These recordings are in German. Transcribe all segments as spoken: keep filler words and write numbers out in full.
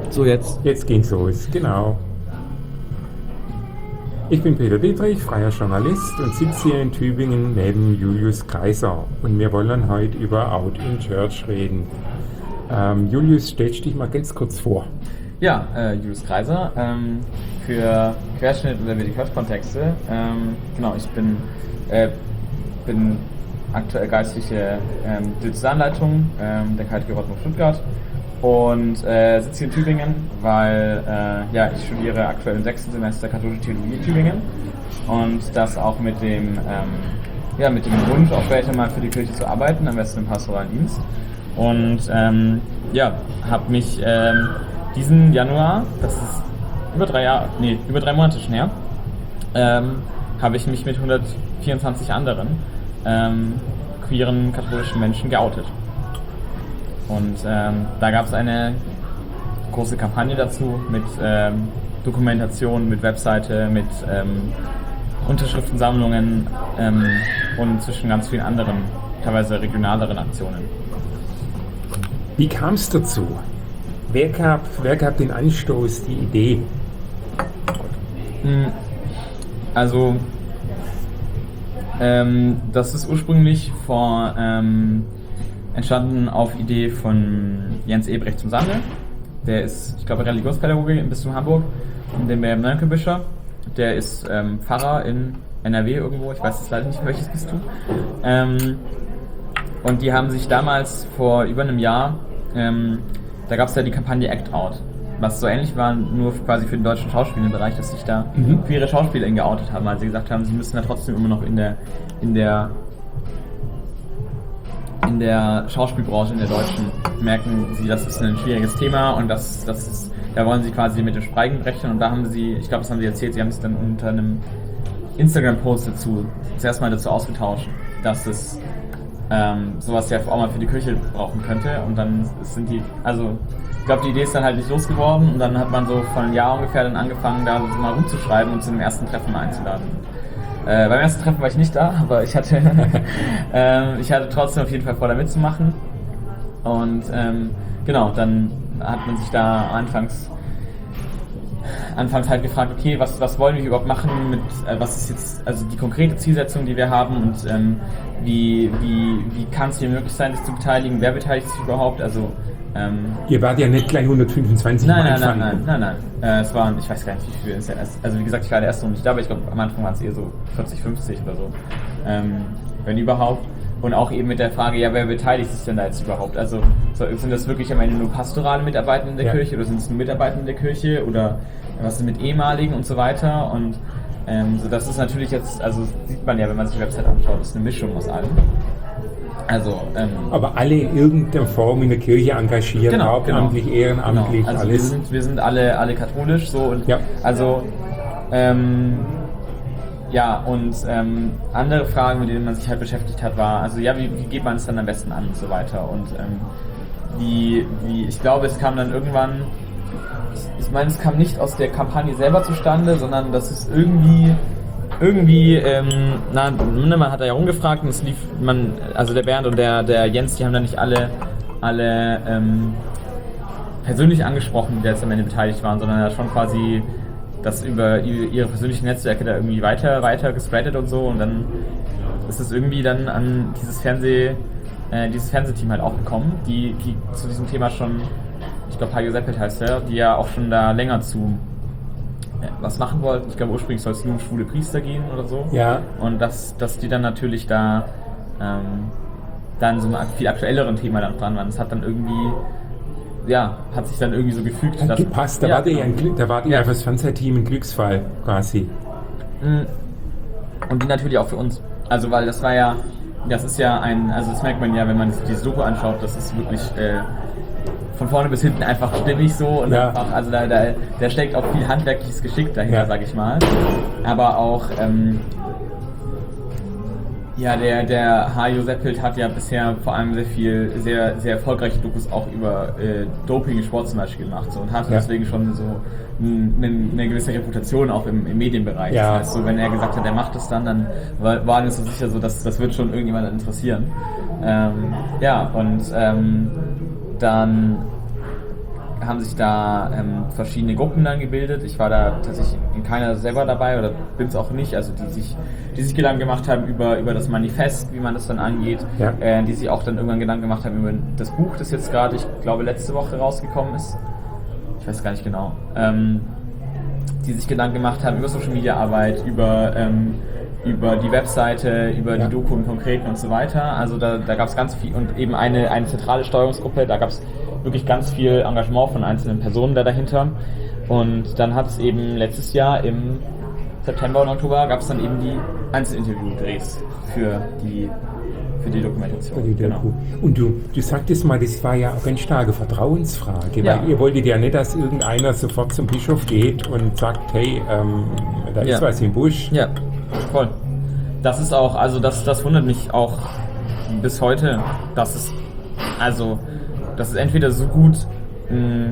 So, jetzt. Jetzt ging's los, genau. Ich bin Peter Dietrich, freier Journalist und sitze hier in Tübingen neben Julius Kaiser. Und wir wollen heute über Out in Church reden. Ähm, Julius, stellst dich mal ganz kurz vor. Ja, äh, Julius Kaiser, ähm, für Querschnitt oder Medikörperkontexte. Ähm, genau, ich bin, äh, bin aktuell geistliche ähm, Diözesanleitung ähm, der K T G Rottmund Stuttgart und äh, sitze hier in Tübingen, weil äh, ja, ich studiere aktuell im sechsten Semester katholische Theologie in Tübingen und das auch mit dem, ähm, ja, mit dem Wunsch, auch später mal für die Kirche zu arbeiten, am besten im pastoralen Dienst. Und ähm, ja, habe mich ähm, diesen Januar, das ist über drei Jahre, nee, über drei Monate schon her, ähm, habe ich mich mit hundertvierundzwanzig anderen ähm, queeren katholischen Menschen geoutet. Und ähm, da gab es eine große Kampagne dazu mit ähm, Dokumentation, mit Webseite, mit ähm, Unterschriftensammlungen ähm, und zwischen ganz vielen anderen, teilweise regionaleren Aktionen. Wie kam es dazu? Wer gab, wer gab den Anstoß, die Idee? Also, ähm, das ist ursprünglich vor, ähm, entstanden auf Idee von Jens Ebrecht zum Sande. Der ist, ich glaube, Religionspädagoge im Bistum Hamburg und dem Mönckeberger. Der ist ähm, Pfarrer in N R W irgendwo, ich weiß jetzt leider nicht, welches Bistum. Ähm, und die haben sich damals vor über einem Jahr, ähm, da gab es ja die Kampagne Act Out, was so ähnlich war, nur quasi für den deutschen Schauspielbereich, dass sich da mhm. queere SchauspielerInnen geoutet haben, weil sie gesagt haben, sie müssen da trotzdem immer noch in der in der in der Schauspielbranche, in der deutschen, merken sie, das ist ein schwieriges Thema und das, das ist, da wollen sie quasi mit dem Schweigen brechen und da haben sie, ich glaube, das haben sie erzählt, sie haben sich dann unter einem Instagram-Post dazu, zuerst mal dazu ausgetauscht, dass es ähm, sowas ja auch mal für die Kirche brauchen könnte und dann sind die, also ich glaube, die Idee ist dann halt nicht losgeworden und dann hat man so vor einem Jahr ungefähr dann angefangen, da so mal rumzuschreiben und zu dem ersten Treffen mal einzuladen. Äh, beim ersten Treffen war ich nicht da, aber ich hatte, ähm, ich hatte trotzdem auf jeden Fall vor, da mitzumachen. Und ähm, genau, dann hat man sich da anfangs, anfangs halt gefragt, okay, was, was wollen wir überhaupt machen, mit, äh, was ist jetzt also die konkrete Zielsetzung, die wir haben und ähm, wie, wie, wie kann es hier möglich sein, sich zu beteiligen, wer beteiligt sich überhaupt, also Ähm, Ihr wart ja nicht gleich hundertfünfundzwanzig nein, am nein, Anfang. nein, nein, nein, nein. Äh, es waren, ich weiß gar nicht, wie viele es ja erst, also wie gesagt, ich war der erste noch nicht da, aber ich glaube, am Anfang waren es eher so vierzig, fünfzig oder so. Ähm, wenn überhaupt. Und auch eben mit der Frage, ja, wer beteiligt sich denn da jetzt überhaupt? Also so, sind das wirklich am Ende nur pastorale Mitarbeitende der ja. Kirche oder sind es nur Mitarbeitende der Kirche oder was ist mit ehemaligen und so weiter? Und ähm, so, das ist natürlich jetzt, also sieht man ja, wenn man sich die Website anschaut, das ist eine Mischung aus allem. Also, ähm, aber alle in irgendeiner Form in der Kirche engagiert, genau, hauptamtlich, genau. ehrenamtlich, genau. Also alles. Wir sind, wir sind alle, alle katholisch, so und ja. also ähm, ja und ähm, andere Fragen, mit denen man sich halt beschäftigt hat, war, also ja, wie, wie geht man es dann am besten an und so weiter und ähm, wie, wie, ich glaube, es kam dann irgendwann, ich, ich meine, es kam nicht aus der Kampagne selber zustande, sondern dass es irgendwie Irgendwie, ähm, na, man hat da ja rumgefragt und es lief, man, also der Bernd und der, der Jens, die haben da nicht alle, alle ähm, persönlich angesprochen, die jetzt am Ende beteiligt waren, sondern da schon quasi das über ihre persönlichen Netzwerke da irgendwie weiter, weiter gespreadet und so und dann ist es irgendwie dann an dieses Fernseh, äh, dieses Fernsehteam halt auch gekommen, die, die zu diesem Thema schon, ich glaube Hajo Seppelt heißt der, die ja auch schon da länger zu was machen wollten. Ich glaube, ursprünglich soll es nur um schwule Priester gehen oder so. Ja. Und dass, dass die dann natürlich da ähm, dann so einem viel aktuelleren Thema dann dran waren. Das hat dann irgendwie, ja, hat sich dann irgendwie so gefügt. Hat dass, gepasst. Da ja, war ihr ein Glück, da war ihr ja. für das Fernsehteam ein Glücksfall quasi. Und die natürlich auch für uns. Also, weil das war ja, das ist ja ein, also das merkt man ja, wenn man sich diese Doku anschaut, das ist wirklich äh, von vorne bis hinten einfach stimmig so und ja. einfach, also da, da, da steckt auch viel handwerkliches Geschick dahinter, ja. sag ich mal. Aber auch, ähm, ja, der, der Hajo Seppelt hat ja bisher vor allem sehr viel, sehr, sehr erfolgreiche Dokus auch über äh, Doping im Sport zum Beispiel gemacht so, und hatte ja. deswegen schon so eine, eine gewisse Reputation auch im, im Medienbereich. Ja. Das heißt, so, wenn er gesagt hat, er macht das dann, dann war, war mir so sicher, so, dass das wird schon irgendjemand interessieren. Ähm, ja, und ähm, dann haben sich da ähm, verschiedene Gruppen dann gebildet. Ich war da tatsächlich in keiner selber dabei oder bin es auch nicht, also die sich, die sich Gedanken gemacht haben über, über das Manifest, wie man das dann angeht, ja. äh, die sich auch dann irgendwann Gedanken gemacht haben über das Buch, das jetzt gerade, ich glaube, letzte Woche rausgekommen ist. Ich weiß gar nicht genau. Ähm, die sich Gedanken gemacht haben über Social Media Arbeit, über, ähm, über die Webseite, über ja. die Doku im Konkreten und so weiter. Also da, da gab es ganz viel und eben eine, eine zentrale Steuerungsgruppe, da gab es wirklich ganz viel Engagement von einzelnen Personen da dahinter. Und dann hat es eben letztes Jahr im September und Oktober gab es dann eben die Einzelinterview-Drehs für die für die Dokumentation. Für die Doku. Genau. Und du, du sagtest mal, das war ja auch eine starke Vertrauensfrage, ja. weil ihr wolltet ja nicht, dass irgendeiner sofort zum Bischof geht und sagt, hey, ähm, da ist ja. was im Busch. Ja, voll. Das ist auch, also das, das wundert mich auch bis heute, dass es, also, dass es entweder so gut, mh,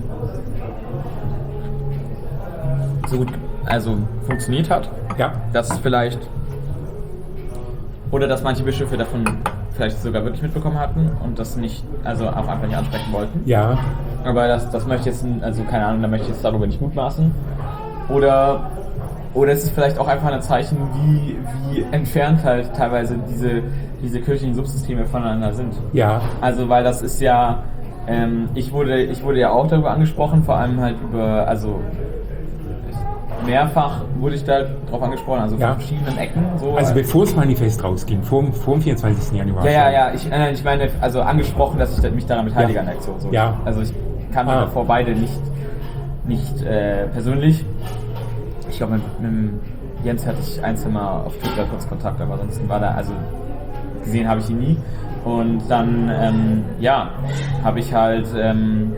so gut, also funktioniert hat, ja. dass es vielleicht, oder dass manche Bischöfe davon vielleicht sogar wirklich mitbekommen hatten und das nicht, also auch einfach nicht ansprechen wollten. Ja. Aber das, das möchte ich jetzt, also keine Ahnung, da möchte ich jetzt darüber nicht mutmaßen. Oder, oder es ist vielleicht auch einfach ein Zeichen, wie, wie entfernt halt teilweise diese, diese kirchlichen Subsysteme voneinander sind. Ja. Also, weil das ist ja, ähm, ich wurde, ich wurde ja auch darüber angesprochen, vor allem halt über, also, mehrfach wurde ich da drauf angesprochen, also ja. von verschiedenen Ecken. So. Also bevor das Manifest rausging, vor, vor dem vierundzwanzigsten Januar. Ja, ja, ja, ich, äh, ich meine, also angesprochen, dass ich mich daran beteilige ja. an der Aktion. So. Ja. Also ich kannte ah. davor beide nicht, nicht äh, persönlich. Ich glaube, mit, mit Jens hatte ich ein, zwei Mal auf Twitter kurz Kontakt, aber ansonsten war da, also gesehen habe ich ihn nie. Und dann, ähm, ja, habe ich halt, ähm,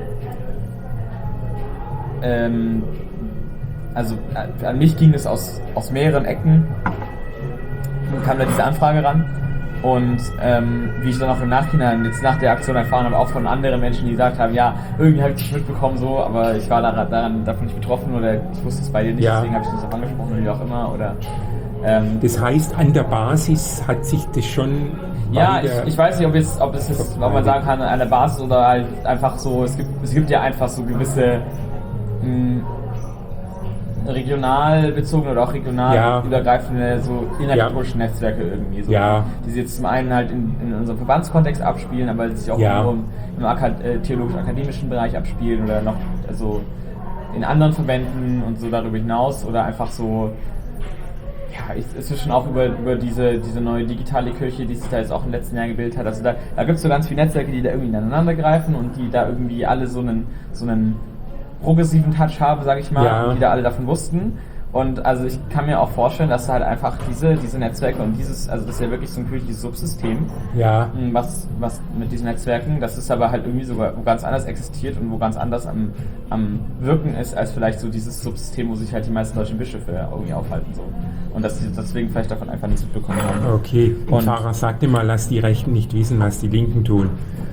ähm, also an mich ging es aus, aus mehreren Ecken, und kam da diese Anfrage ran und ähm, wie ich dann auch im Nachhinein jetzt nach der Aktion erfahren habe, auch von anderen Menschen, die gesagt haben, ja, irgendwie habe ich das mitbekommen so, aber ich war daran, daran davon nicht betroffen oder ich wusste es bei dir nicht, ja. deswegen habe ich das auch angesprochen oder wie auch immer. Oder, ähm, das heißt, an der Basis hat sich das schon... Ja, ich, ich weiß nicht, ob, jetzt, ob es jetzt, ob man sagen kann, an der Basis oder halt einfach so, es gibt, es gibt ja einfach so gewisse mh, regional bezogene oder auch regional ja. übergreifende so innerkatholische ja. Netzwerke irgendwie so, ja. die sich jetzt zum einen halt in, in unserem Verbandskontext abspielen, aber sich auch ja. im, im Akad- äh, theologisch-akademischen Bereich abspielen oder noch also in anderen Verbänden und so darüber hinaus oder einfach so ja, ich, inzwischen auch über, über diese, diese neue digitale Kirche, die sich da jetzt auch im letzten Jahr gebildet hat. Also da, da gibt es so ganz viele Netzwerke, die da irgendwie ineinander greifen und die da irgendwie alle so einen, so einen progressiven Touch haben, sage ich mal, ja. die da alle davon wussten. Und also ich kann mir auch vorstellen, dass halt einfach diese, diese Netzwerke und dieses, also das ist ja wirklich so ein kirchliches Subsystem, ja. was, was mit diesen Netzwerken, das ist aber halt irgendwie so wo ganz anders existiert und wo ganz anders am, am Wirken ist, als vielleicht so dieses Subsystem, wo sich halt die meisten deutschen Bischöfe irgendwie aufhalten. So. Und dass sie deswegen vielleicht davon einfach nichts mitbekommen haben. Okay, und, und Pfarrer sagte mal, lass die Rechten nicht wissen, was die Linken tun.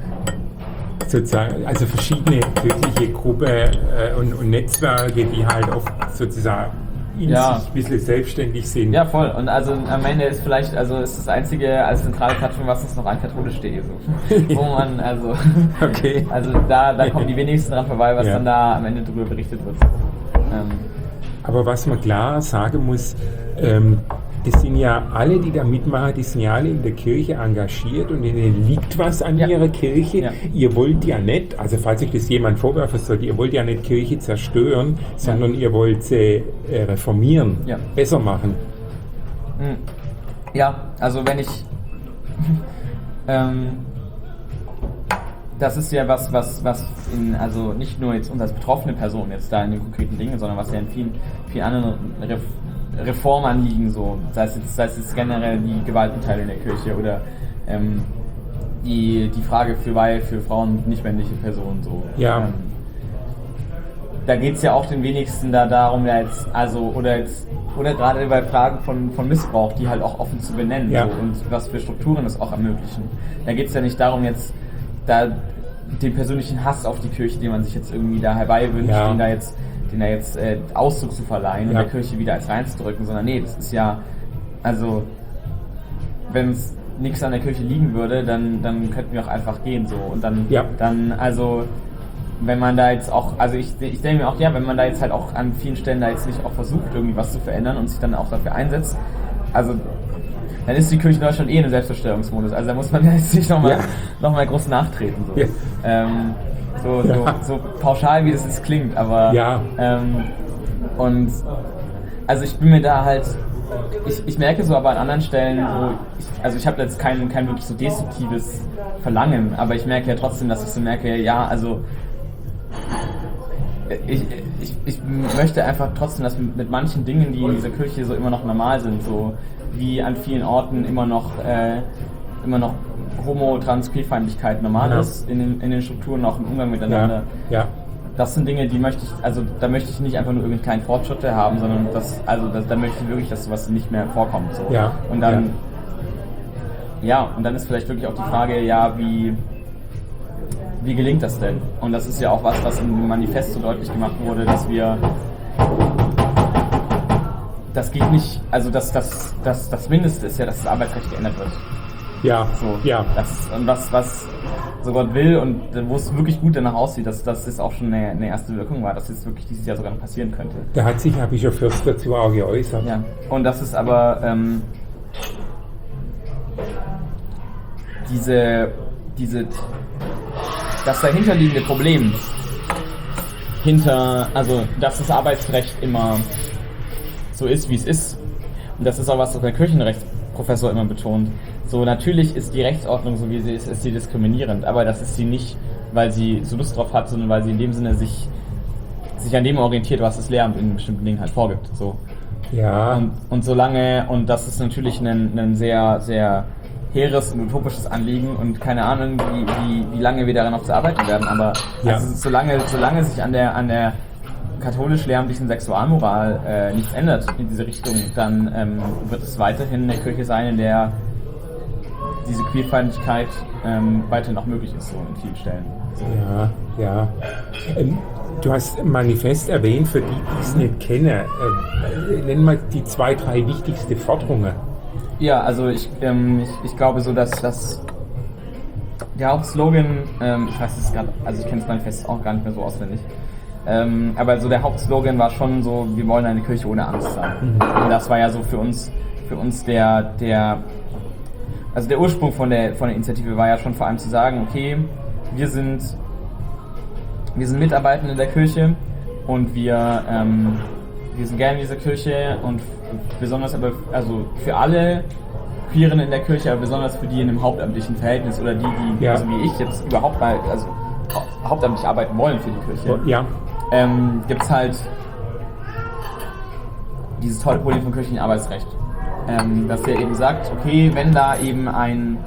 Sozusagen, also verschiedene kirchliche Gruppen äh, und, und Netzwerke, die halt oft sozusagen in ja. sich ein bisschen selbstständig sind. Ja, voll. Und also am Ende ist vielleicht, also ist das einzige als zentrale Plattform, was uns noch an katholisch.de so. Wo man, also, okay. also da, da kommen die wenigsten dran vorbei, was ja. dann da am Ende drüber berichtet wird. Ähm. Aber was man klar sagen muss, ähm, das sind ja alle, die da mitmachen, die sind ja alle in der Kirche engagiert und ihnen liegt was an ja. ihrer Kirche. Ja. Ihr wollt ja nicht, also falls euch das jemand vorwerfen sollte, ihr wollt ja nicht Kirche zerstören, ja. sondern ihr wollt sie äh, reformieren, ja. besser machen. Ja, also wenn ich ähm, das ist ja was, was, was in, also nicht nur jetzt uns als betroffene Person jetzt da in den konkreten Dingen, sondern was ja in vielen, vielen anderen Re- Reformanliegen so, sei es jetzt, sei es jetzt generell die Gewaltenteilung in der Kirche oder ähm, die, die Frage für Weihe für Frauen und nicht-männliche Personen so. Ja. Ähm, da geht es ja auch den wenigsten da darum, ja jetzt, also, oder jetzt, oder gerade bei Fragen von, von Missbrauch, die halt auch offen zu benennen ja. so, und was für Strukturen das auch ermöglichen. Da geht es ja nicht darum, jetzt da den persönlichen Hass auf die Kirche, den man sich jetzt irgendwie da herbeiwünscht, ja. den da jetzt, den da jetzt äh, Ausdruck zu verleihen ja. und der Kirche wieder als reinzudrücken, sondern nee, das ist ja, also wenn es nichts an der Kirche liegen würde, dann, dann könnten wir auch einfach gehen so und dann, ja. dann also wenn man da jetzt auch, also ich, ich denke mir auch, ja, wenn man da jetzt halt auch an vielen Stellen da jetzt nicht auch versucht, irgendwie was zu verändern und sich dann auch dafür einsetzt, also dann ist die Kirche in Deutschland eh in einem Selbstzerstörungsmodus. Also da muss man jetzt nicht nochmal ja. noch mal groß nachtreten. So, ja. ähm, so, so, ja. so pauschal, wie das jetzt klingt, aber ja. ähm, und also ich bin mir da halt, ich, ich merke so aber an anderen Stellen, wo ich, also ich habe jetzt kein, kein wirklich so destruktives Verlangen, aber ich merke ja trotzdem, dass ich so merke, ja, also ich, ich, ich möchte einfach trotzdem, dass mit manchen Dingen, die in dieser Kirche so immer noch normal sind, so wie an vielen Orten immer noch äh, immer noch Homo-, Trans-, Queerfeindlichkeit normal ja. ist in den, in den Strukturen, auch im Umgang miteinander. Ja. Ja. Das sind Dinge, die möchte ich, also da möchte ich nicht einfach nur irgendeinen kleinen Fortschritte haben, sondern das, also das, da möchte ich wirklich, dass sowas nicht mehr vorkommt. So. Ja. Und dann, ja. ja, und dann ist vielleicht wirklich auch die Frage, ja, wie wie gelingt das denn? Und das ist ja auch was, was im Manifest so deutlich gemacht wurde, dass wir das geht nicht, also das, das, das, das Mindeste ist ja, dass das Arbeitsrecht geändert wird. Ja, so, ja. Das, und was, was so Gott will und wo es wirklich gut danach aussieht, dass das ist auch schon eine, eine erste Wirkung war, dass jetzt wirklich dieses Jahr sogar noch passieren könnte. Da hat sich Herr Bischof Fürst dazu auch geäußert. Ja, und das ist aber ähm, diese, diese, das dahinterliegende Problem hinter, also dass das Arbeitsrecht immer so ist, wie es ist. Und das ist auch was, was der Kirchenrechtsprofessor immer betont. So, natürlich ist die Rechtsordnung, so wie sie ist, ist sie diskriminierend, aber das ist sie nicht, weil sie so Lust drauf hat, sondern weil sie in dem Sinne sich, sich an dem orientiert, was das Lehramt in bestimmten Dingen halt vorgibt. So. Ja. Und, und solange, und das ist natürlich ein, ein sehr, sehr hehres und utopisches Anliegen und keine Ahnung, wie, wie, wie lange wir daran noch zu arbeiten werden, aber ja. also solange, solange sich an der, an der katholisch-lehramtlichen Sexualmoral äh, nichts ändert in diese Richtung, dann ähm, wird es weiterhin eine Kirche sein, in der diese Queerfeindlichkeit ähm, weiterhin noch möglich ist, so in vielen Stellen. So. Ja, ja. Ähm, du hast Manifest erwähnt, für die, die es nicht kennen. Äh, nenn mal die zwei, drei wichtigste Forderungen. Ja, also ich, ähm, ich, ich glaube so, dass das der Hauptslogan, ähm, ich weiß es gerade, also ich kenne das Manifest auch gar nicht mehr so auswendig, ähm, aber so der Hauptslogan war schon so, wir wollen eine Kirche ohne Angst sein. Mhm. Und das war ja so für uns, für uns der, der, also der Ursprung von der, von der Initiative war ja schon vor allem zu sagen, okay, wir sind, wir sind Mitarbeitende in der Kirche und wir, ähm, wir sind gerne in dieser Kirche und besonders aber, also für alle Queeren in der Kirche, aber besonders für die in einem hauptamtlichen Verhältnis oder die, die, ja. also wie ich jetzt überhaupt mal, also hauptamtlich arbeiten wollen für die Kirche. Ja. Ähm, gibt's halt dieses tolle Problem von kirchlichem Arbeitsrecht. Ähm, dass der eben sagt, okay, wenn da eben ein,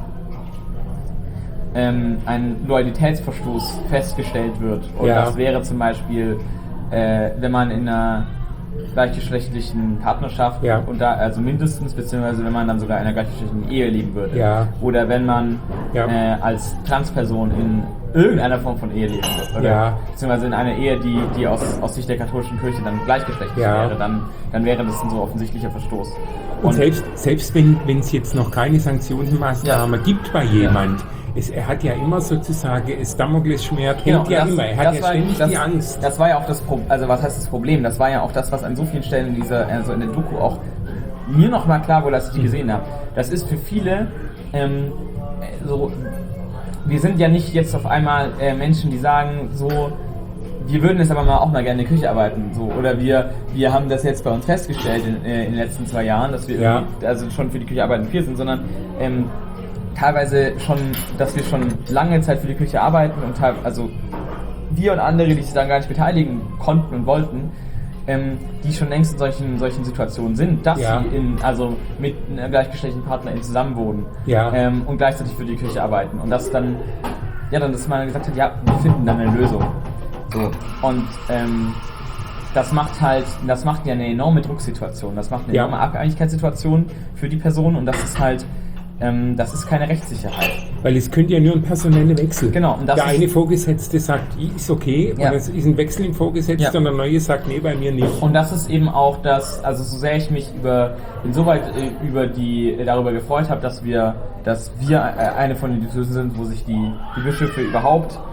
ähm, ein Loyalitätsverstoß festgestellt wird, und ja. das wäre zum Beispiel, äh, wenn man in einer gleichgeschlechtlichen Partnerschaft ja. und da, also mindestens, beziehungsweise wenn man dann sogar in einer gleichgeschlechtlichen Ehe leben würde. Ja. Oder wenn man ja. äh, als Transperson in irgendeiner Form von Ehe leben würde. Oder ja. beziehungsweise in einer Ehe, die, die aus, aus Sicht der katholischen Kirche dann gleichgeschlechtlich ja. wäre, dann, dann wäre das ein so offensichtlicher Verstoß. Und, und selbst, selbst wenn es jetzt noch keine Sanktionsmaßnahme ja. gibt bei jemand, ja. es, er hat ja immer sozusagen, das Damoklesschwert genau, hängt ja das, immer, er hat ja war, ständig das, die Angst. Das war ja auch das Problem, also was heißt das Problem? Das war ja auch das, was an so vielen Stellen in dieser, also in der Doku auch mir nochmal klar wurde, als ich die gesehen habe. Das ist für viele ähm, so, wir sind ja nicht jetzt auf einmal äh, Menschen, die sagen so, wir würden jetzt aber mal auch mal gerne in der Küche arbeiten, so, oder wir, wir haben das jetzt bei uns festgestellt in, äh, in den letzten zwei Jahren, dass wir ja. also schon für die Küche arbeiten viel sind, sondern ähm, teilweise schon, dass wir schon lange Zeit für die Küche arbeiten und teil, also wir und andere, die sich dann gar nicht beteiligen konnten und wollten, ähm, die schon längst in solchen, solchen Situationen sind, dass ja. sie in, also mit einer gleichgeschlechtlichen Partnerin zusammenwohnen ja. ähm, und gleichzeitig für die Küche arbeiten. Und das dann, ja, dann, dass man gesagt hat, ja, wir finden dann eine Lösung. So. Und ähm, das macht halt, das macht ja eine enorme Drucksituation, das macht eine ja. enorme Abhängigkeitssituation für die Person und das ist halt, ähm, das ist keine Rechtssicherheit. Weil es könnte ja nur ein personeller Wechsel. Genau. Und das der ist, eine Vorgesetzte sagt, ist okay, ja. und es ist ein Wechsel im Vorgesetzten ja. und der neue sagt, nee, bei mir nicht. Und das ist eben auch das, also so sehr ich mich über, insoweit äh, über die, äh, darüber gefreut habe, dass wir, dass wir äh, eine von den Institutionen sind, wo sich die, die Bischöfe überhaupt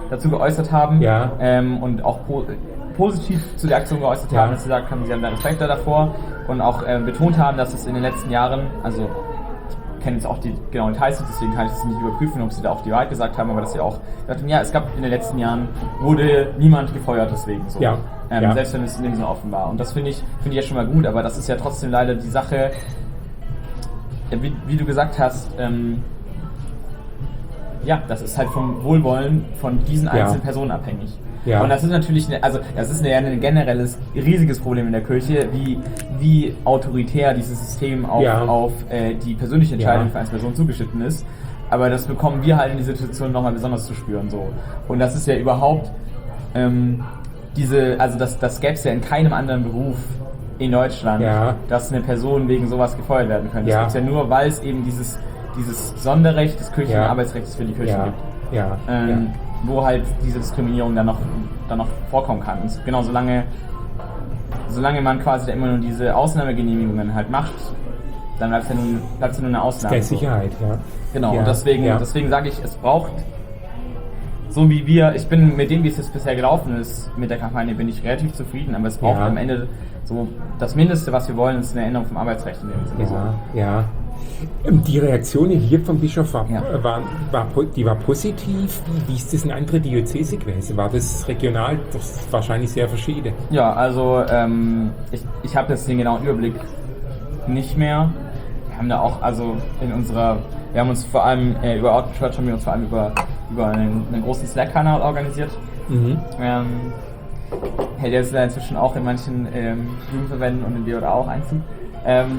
dazu geäußert haben Ja. ähm, und auch po- positiv zu der Aktion geäußert Ja. haben, dass sie gesagt haben, sie haben da Respekt davor und auch äh, betont haben, dass es in den letzten Jahren, also ich kenne jetzt auch die genauen Details, deswegen kann ich das nicht überprüfen, ob sie da auch die Wahrheit gesagt haben, aber dass sie auch gesagt haben, ja, es gab in den letzten Jahren, wurde niemand gefeuert deswegen so. Ja. Ähm, Ja. Selbst wenn es in dem Sinne offen war. Und das finde ich, finde ich ja schon mal gut, aber das ist ja trotzdem leider die Sache, ja, wie, wie du gesagt hast, ähm, ja, das ist halt vom Wohlwollen von diesen einzelnen Ja. Personen abhängig. Ja. Und das ist natürlich, eine, also das ist ja ein generelles, riesiges Problem in der Kirche, wie, wie autoritär dieses System auf, Ja. auf äh, die persönliche Entscheidung Ja. für eine Person zugeschnitten ist. Aber das bekommen wir halt in dieser Situation nochmal besonders zu spüren. So. Und das ist ja überhaupt ähm, diese, also das, das gäbe es ja in keinem anderen Beruf in Deutschland, Ja. dass eine Person wegen sowas gefeuert werden könnte. Ja. Das gibt es ja nur, weil es eben dieses, dieses Sonderrecht des kirchlichen Ja. Arbeitsrechts für die Kirche Ja. gibt. Ja. Ähm, ja. Wo halt diese Diskriminierung dann noch, dann noch vorkommen kann. Und genau, solange, solange man quasi da immer nur diese Ausnahmegenehmigungen halt macht, dann bleibt es ja nur, bleibt's ja nur eine Ausnahme. Keine Sicherheit, ja. Genau, Ja. und deswegen, ja. deswegen sage ich, es braucht, so wie wir, ich bin mit dem, wie es jetzt bisher gelaufen ist, mit der Kampagne bin ich relativ zufrieden, aber es braucht Ja. am Ende so, das Mindeste, was wir wollen, ist eine Änderung vom Arbeitsrecht in dem Sinne. Ja, ja. Ähm, Die Reaktionen hier vom Bischof war, Ja. war, war, po- die war positiv. Wie, wie ist das in andere Diözese gewesen? War das regional? Das ist wahrscheinlich sehr verschieden. Ja, also ähm, ich, ich habe jetzt den genauen Überblick nicht mehr. Wir haben da auch, also in unserer, wir haben uns vor allem äh, über Outreach Church haben wir uns vor allem über, über einen, einen großen Slack-Kanal organisiert. Mhm. Ähm, hält jetzt inzwischen auch in manchen ähm, Jugendverbänden und in D J A auch Einzug. Ähm,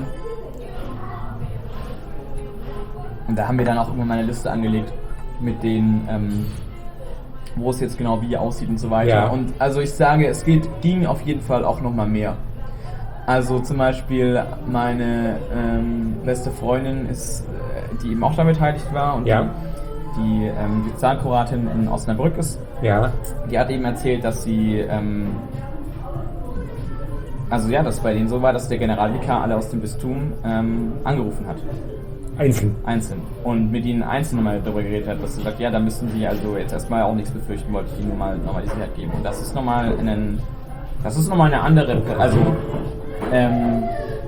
und da haben wir dann auch irgendwann mal eine Liste angelegt mit den, ähm, wo es jetzt genau wie aussieht und so weiter. Ja. Und also ich sage, es geht, ging auf jeden Fall auch nochmal mehr. Also zum Beispiel meine ähm, beste Freundin ist, äh, die eben auch daran beteiligt war und Ja. die, die ähm, die Sozialkuratin in Osnabrück ist. Ja, Die hat eben erzählt, dass sie, ähm, also ja, dass bei denen so war, dass der Generalvikar alle aus dem Bistum ähm, angerufen hat, einzeln. einzeln, und mit ihnen einzeln mal darüber geredet hat, dass sie sagt, ja, da müssen sie also jetzt erstmal auch nichts befürchten, wollte ich ihnen nur mal nochmal die Sicherheit geben. Und das ist nochmal ein, das ist nochmal eine andere, also ähm,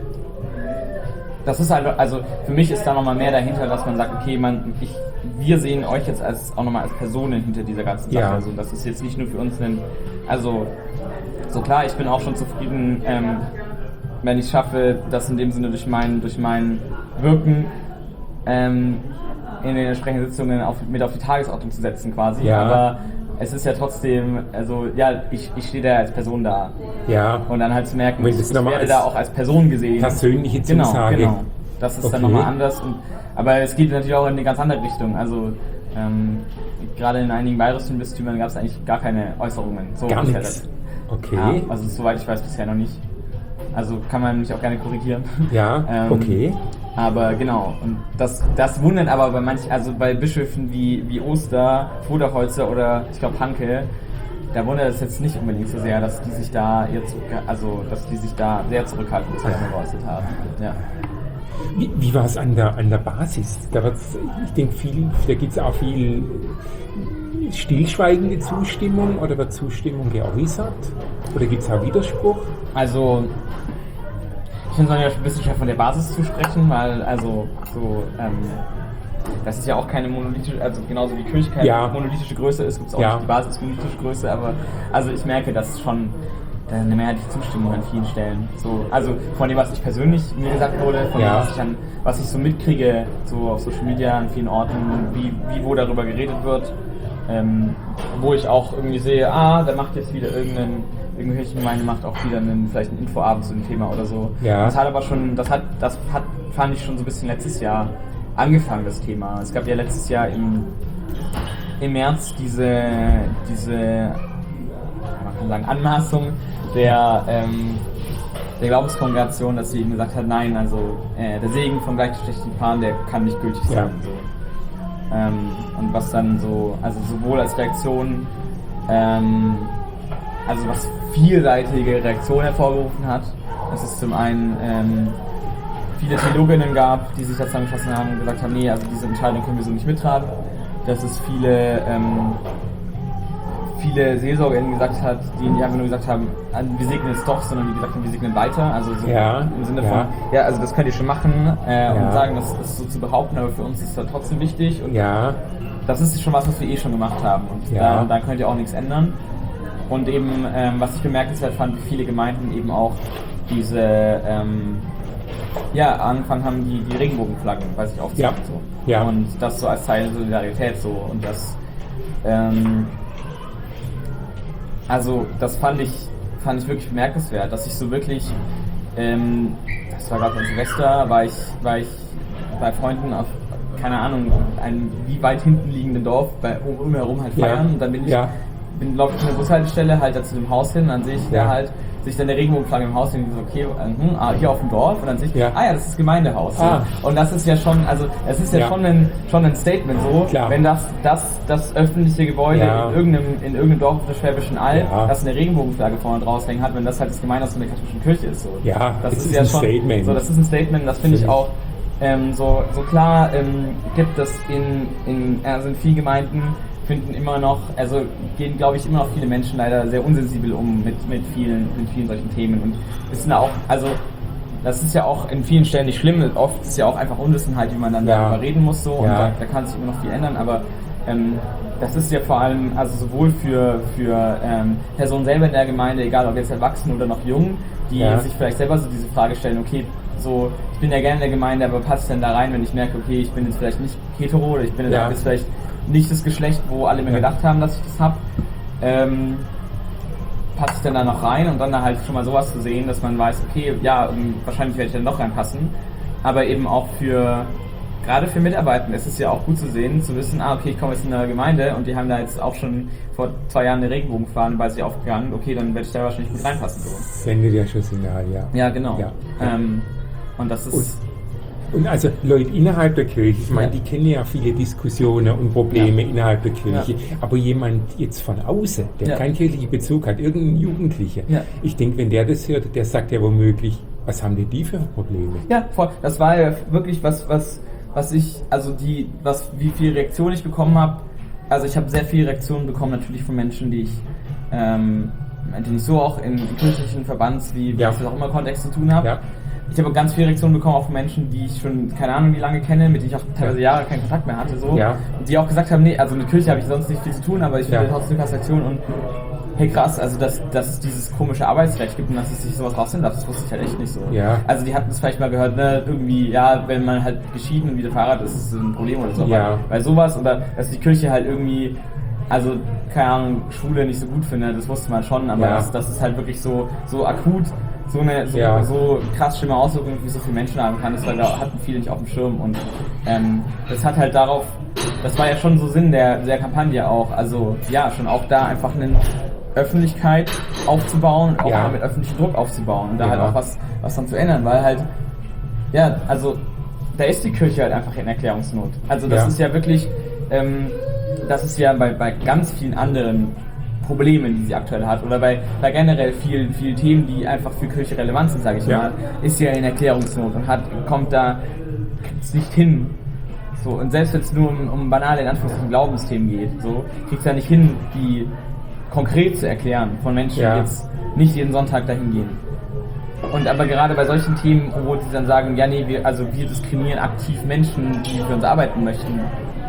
das ist halt, also für mich ist da nochmal mehr dahinter, dass man sagt, okay, man, ich, wir sehen euch jetzt als, auch nochmal als Personen hinter dieser ganzen Sache. Ja. Also das ist jetzt nicht nur für uns ein, also so klar, ich bin auch schon zufrieden, ähm, wenn ich es schaffe, das in dem Sinne durch mein, durch mein Wirken ähm, in den entsprechenden Sitzungen auf, mit auf die Tagesordnung zu setzen quasi. Ja. Aber es ist ja trotzdem, also ja, ich, ich stehe da als Person da. Ja, Und dann halt zu merken, Wenn ich, das ich nochmal werde als da auch als Person gesehen. persönliche Genau, Zusage. genau. Das ist dann Okay. nochmal anders. Und, aber es geht natürlich auch in eine ganz andere Richtung. Also ähm, gerade in einigen bayerischen Bistümern gab es eigentlich gar keine Äußerungen. So Gar bisher. nichts. Okay. Ja, also soweit ich weiß, bisher noch nicht. Also kann man mich auch gerne korrigieren. Ja, Ähm, okay. Aber genau, und das, das wundert aber bei manchen, also bei Bischöfen wie, wie Oster, Voderholzer oder ich glaube Hanke, da wundert es jetzt nicht unbedingt so sehr, dass die sich da jetzt, also dass die sich da sehr zurückhaltend geäußert haben. Ja. Wie, wie war es an der, an der Basis? Da wird's, ich denke, viel, da gibt es auch viel stillschweigende Zustimmung oder wird Zustimmung geäußert? Oder gibt es auch Widerspruch? Also ich finde es ja ein bisschen schwer von der Basis zu sprechen, weil also so ähm, das ist ja auch keine monolithische, also genauso wie Kirche keine Ja. monolithische Größe ist, gibt es auch Ja. nicht die Basis monolithische Größe, aber also ich merke, dass schon eine mehrheitliche Zustimmung an vielen Stellen. So, also von dem, was ich persönlich mir gesagt wurde, von Ja. dem, was ich, an, was ich so mitkriege, so auf Social Media an vielen Orten, wie, wie wo darüber geredet wird, ähm, wo ich auch irgendwie sehe, ah, da macht jetzt wieder irgendein irgendwelche Gemeinde macht auch wieder einen, vielleicht einen Infoabend zu dem Thema oder so. Ja. Das hat aber schon, das hat, das hat, fand ich schon so ein bisschen letztes Jahr angefangen, das Thema. Es gab ja letztes Jahr im, im März diese, diese, man kann sagen, Anmaßung der, ähm, der Glaubenskongregation, dass sie eben gesagt hat, nein, also äh, der Segen von gleichgeschlechtlichen Paaren, der kann nicht gültig sein. Ja. So. Ähm, und was dann so, also sowohl als Reaktion, ähm, also was vielseitige Reaktionen hervorgerufen hat, dass es zum einen ähm, viele Theologinnen gab, die sich da zusammengeschlossen haben und gesagt haben, nee, also diese Entscheidung können wir so nicht mittragen. Dass es viele, ähm, viele SeelsorgerInnen gesagt hat, die nicht einfach nur gesagt haben, wir segnen es doch, sondern die gesagt haben, wir segnen weiter. Also so ja, im Sinne ja. von, ja, also das könnt ihr schon machen äh, ja. und sagen, das ist so zu behaupten, aber für uns ist das trotzdem wichtig. Und ja. das ist schon was, was wir eh schon gemacht haben. Und ja. da, da könnt ihr auch nichts ändern. Und eben, ähm, was ich bemerkenswert fand, wie viele Gemeinden eben auch diese, ähm, ja, angefangen haben, die, die Regenbogenflaggen bei sich aufzuhängen. Ja. So. Ja. Und das so als Teil der Solidarität so. Und das, ähm, also das fand ich, fand ich wirklich bemerkenswert, dass ich so wirklich, ähm, das war gerade an Silvester, war ich, war ich bei Freunden auf, keine Ahnung, einem wie weit hinten liegenden Dorf bei um, umherum halt feiern ja. und dann bin ich, ja. bin glaube ich in der Bushaltestelle halt da zu dem Haus hin und dann sehe ich ja. da halt, sehe ich dann der Regenbogenflagge im Haus und ich so, okay, hm, ah, hier auf dem Dorf und dann sehe ich, ja. ah ja, das ist das Gemeindehaus. Ah. So. Und das ist ja schon, also es ist ja, ja. schon ein schon ein Statement so, Klar. wenn das, das, das öffentliche Gebäude ja. in irgendeinem, in irgendeinem Dorf auf der Schwäbischen Alb, ja. das eine Regenbogenflagge vorne draus hängen hat, wenn das halt das Gemeindehaus von der katholischen Kirche ist. So. Ja, das, das ist, ist ja ein schon Statement. so, das ist ein Statement, das finde ich auch ähm, so, so klar ähm, gibt es in, in, also in vielen Gemeinden finden immer noch, also gehen glaube ich immer noch viele Menschen leider sehr unsensibel um mit, mit vielen, mit vielen solchen Themen und es sind auch, also das ist ja auch in vielen Stellen nicht schlimm, oft ist ja auch einfach Unwissenheit, wie man dann ja. darüber reden muss so und ja. da, da kann sich immer noch viel ändern, aber ähm, das ist ja vor allem, also sowohl für, für ähm, Personen selber in der Gemeinde, egal ob jetzt erwachsen oder noch jung, die ja. sich vielleicht selber so diese Frage stellen, okay, so, ich bin ja gerne in der Gemeinde, aber passt ich denn da rein, wenn ich merke, okay, ich bin jetzt vielleicht nicht hetero oder ich bin ja. jetzt vielleicht nicht das Geschlecht, wo alle mir ja. gedacht haben, dass ich das habe. Ähm, passe ich denn da noch rein und dann da halt schon mal sowas zu sehen, dass man weiß, okay, ja, wahrscheinlich werde ich dann doch reinpassen. Aber eben auch für, gerade für Mitarbeitende ist es ja auch gut zu sehen, zu wissen, ah, okay, ich komme jetzt in eine Gemeinde und die haben da jetzt auch schon vor zwei Jahren eine Regenbogenfahne bei sich aufgegangen, okay, dann werde ich da wahrscheinlich gut reinpassen. So. Sendet ja schon Signal, ja. Ja, genau. Ja. Ähm, und das ist... Und Und also Leute innerhalb der Kirche, ich meine, ja. die kennen ja viele Diskussionen und Probleme ja. innerhalb der Kirche, ja. aber jemand jetzt von außen, der ja. keinen kirchlichen Bezug hat, irgendein Jugendlicher, ja. ich denke, wenn der das hört, der sagt ja womöglich, was haben denn die für Probleme? Ja, voll. Das war ja wirklich was, was, was ich, also die, was, wie viel Reaktion ich bekommen habe. Also ich habe sehr viele Reaktionen bekommen, natürlich von Menschen, die ich, ähm, die ich so auch in, in kirchlichen Verbands, wie, wie ja. ich das auch immer Kontext zu tun habe. Ja. Ich habe ganz viele Reaktionen bekommen auch von Menschen, die ich schon keine Ahnung wie lange kenne, mit denen ich auch teilweise Jahre keinen Kontakt mehr hatte, so. Ja. Und die auch gesagt haben, nee, also mit Kirche habe ich sonst nicht viel zu tun, aber ich finde ja. trotzdem Transaktion und hey krass, also dass, dass es dieses komische Arbeitsrecht gibt und dass es sich sowas rausnehmen darf, das wusste ich halt echt nicht so. Ja. Also die hatten es vielleicht mal gehört, ne, irgendwie, ja, wenn man halt geschieden und wieder verheiratet ist, ist es ein Problem oder so. Ja. Aber bei sowas oder dass die Kirche halt irgendwie, also keine Ahnung, Schwule nicht so gut findet, das wusste man schon, aber ja. dass, dass es halt wirklich so, so akut so eine so, ja. so krass schlimme Auswirkungen wie so viele Menschen haben kann, das war, da hatten viele nicht auf dem Schirm und ähm, das hat halt darauf, das war ja schon so Sinn der, der Kampagne auch, also ja, schon auch da einfach eine Öffentlichkeit aufzubauen und auch ja. mit öffentlichem Druck aufzubauen und da ja. halt auch was, was dann zu ändern, weil halt, ja, also da ist die Kirche halt einfach in Erklärungsnot. Also das ja. ist ja wirklich, ähm, das ist ja bei, bei ganz vielen anderen Problemen, die sie aktuell hat, oder bei, bei generell vielen, vielen Themen, die einfach für Kirche relevant sind, sage ich ja. mal, ist sie ja in Erklärungsnot und hat, kommt da kriegt's nicht hin. So, und selbst wenn es nur um, um banale, in Anführungszeichen, Glaubensthemen geht, so, kriegt es ja nicht hin, die konkret zu erklären von Menschen, ja. die jetzt nicht jeden Sonntag dahin gehen. Und aber gerade bei solchen Themen, wo die dann sagen, ja nee, wir, also wir diskriminieren aktiv Menschen, die für uns arbeiten möchten.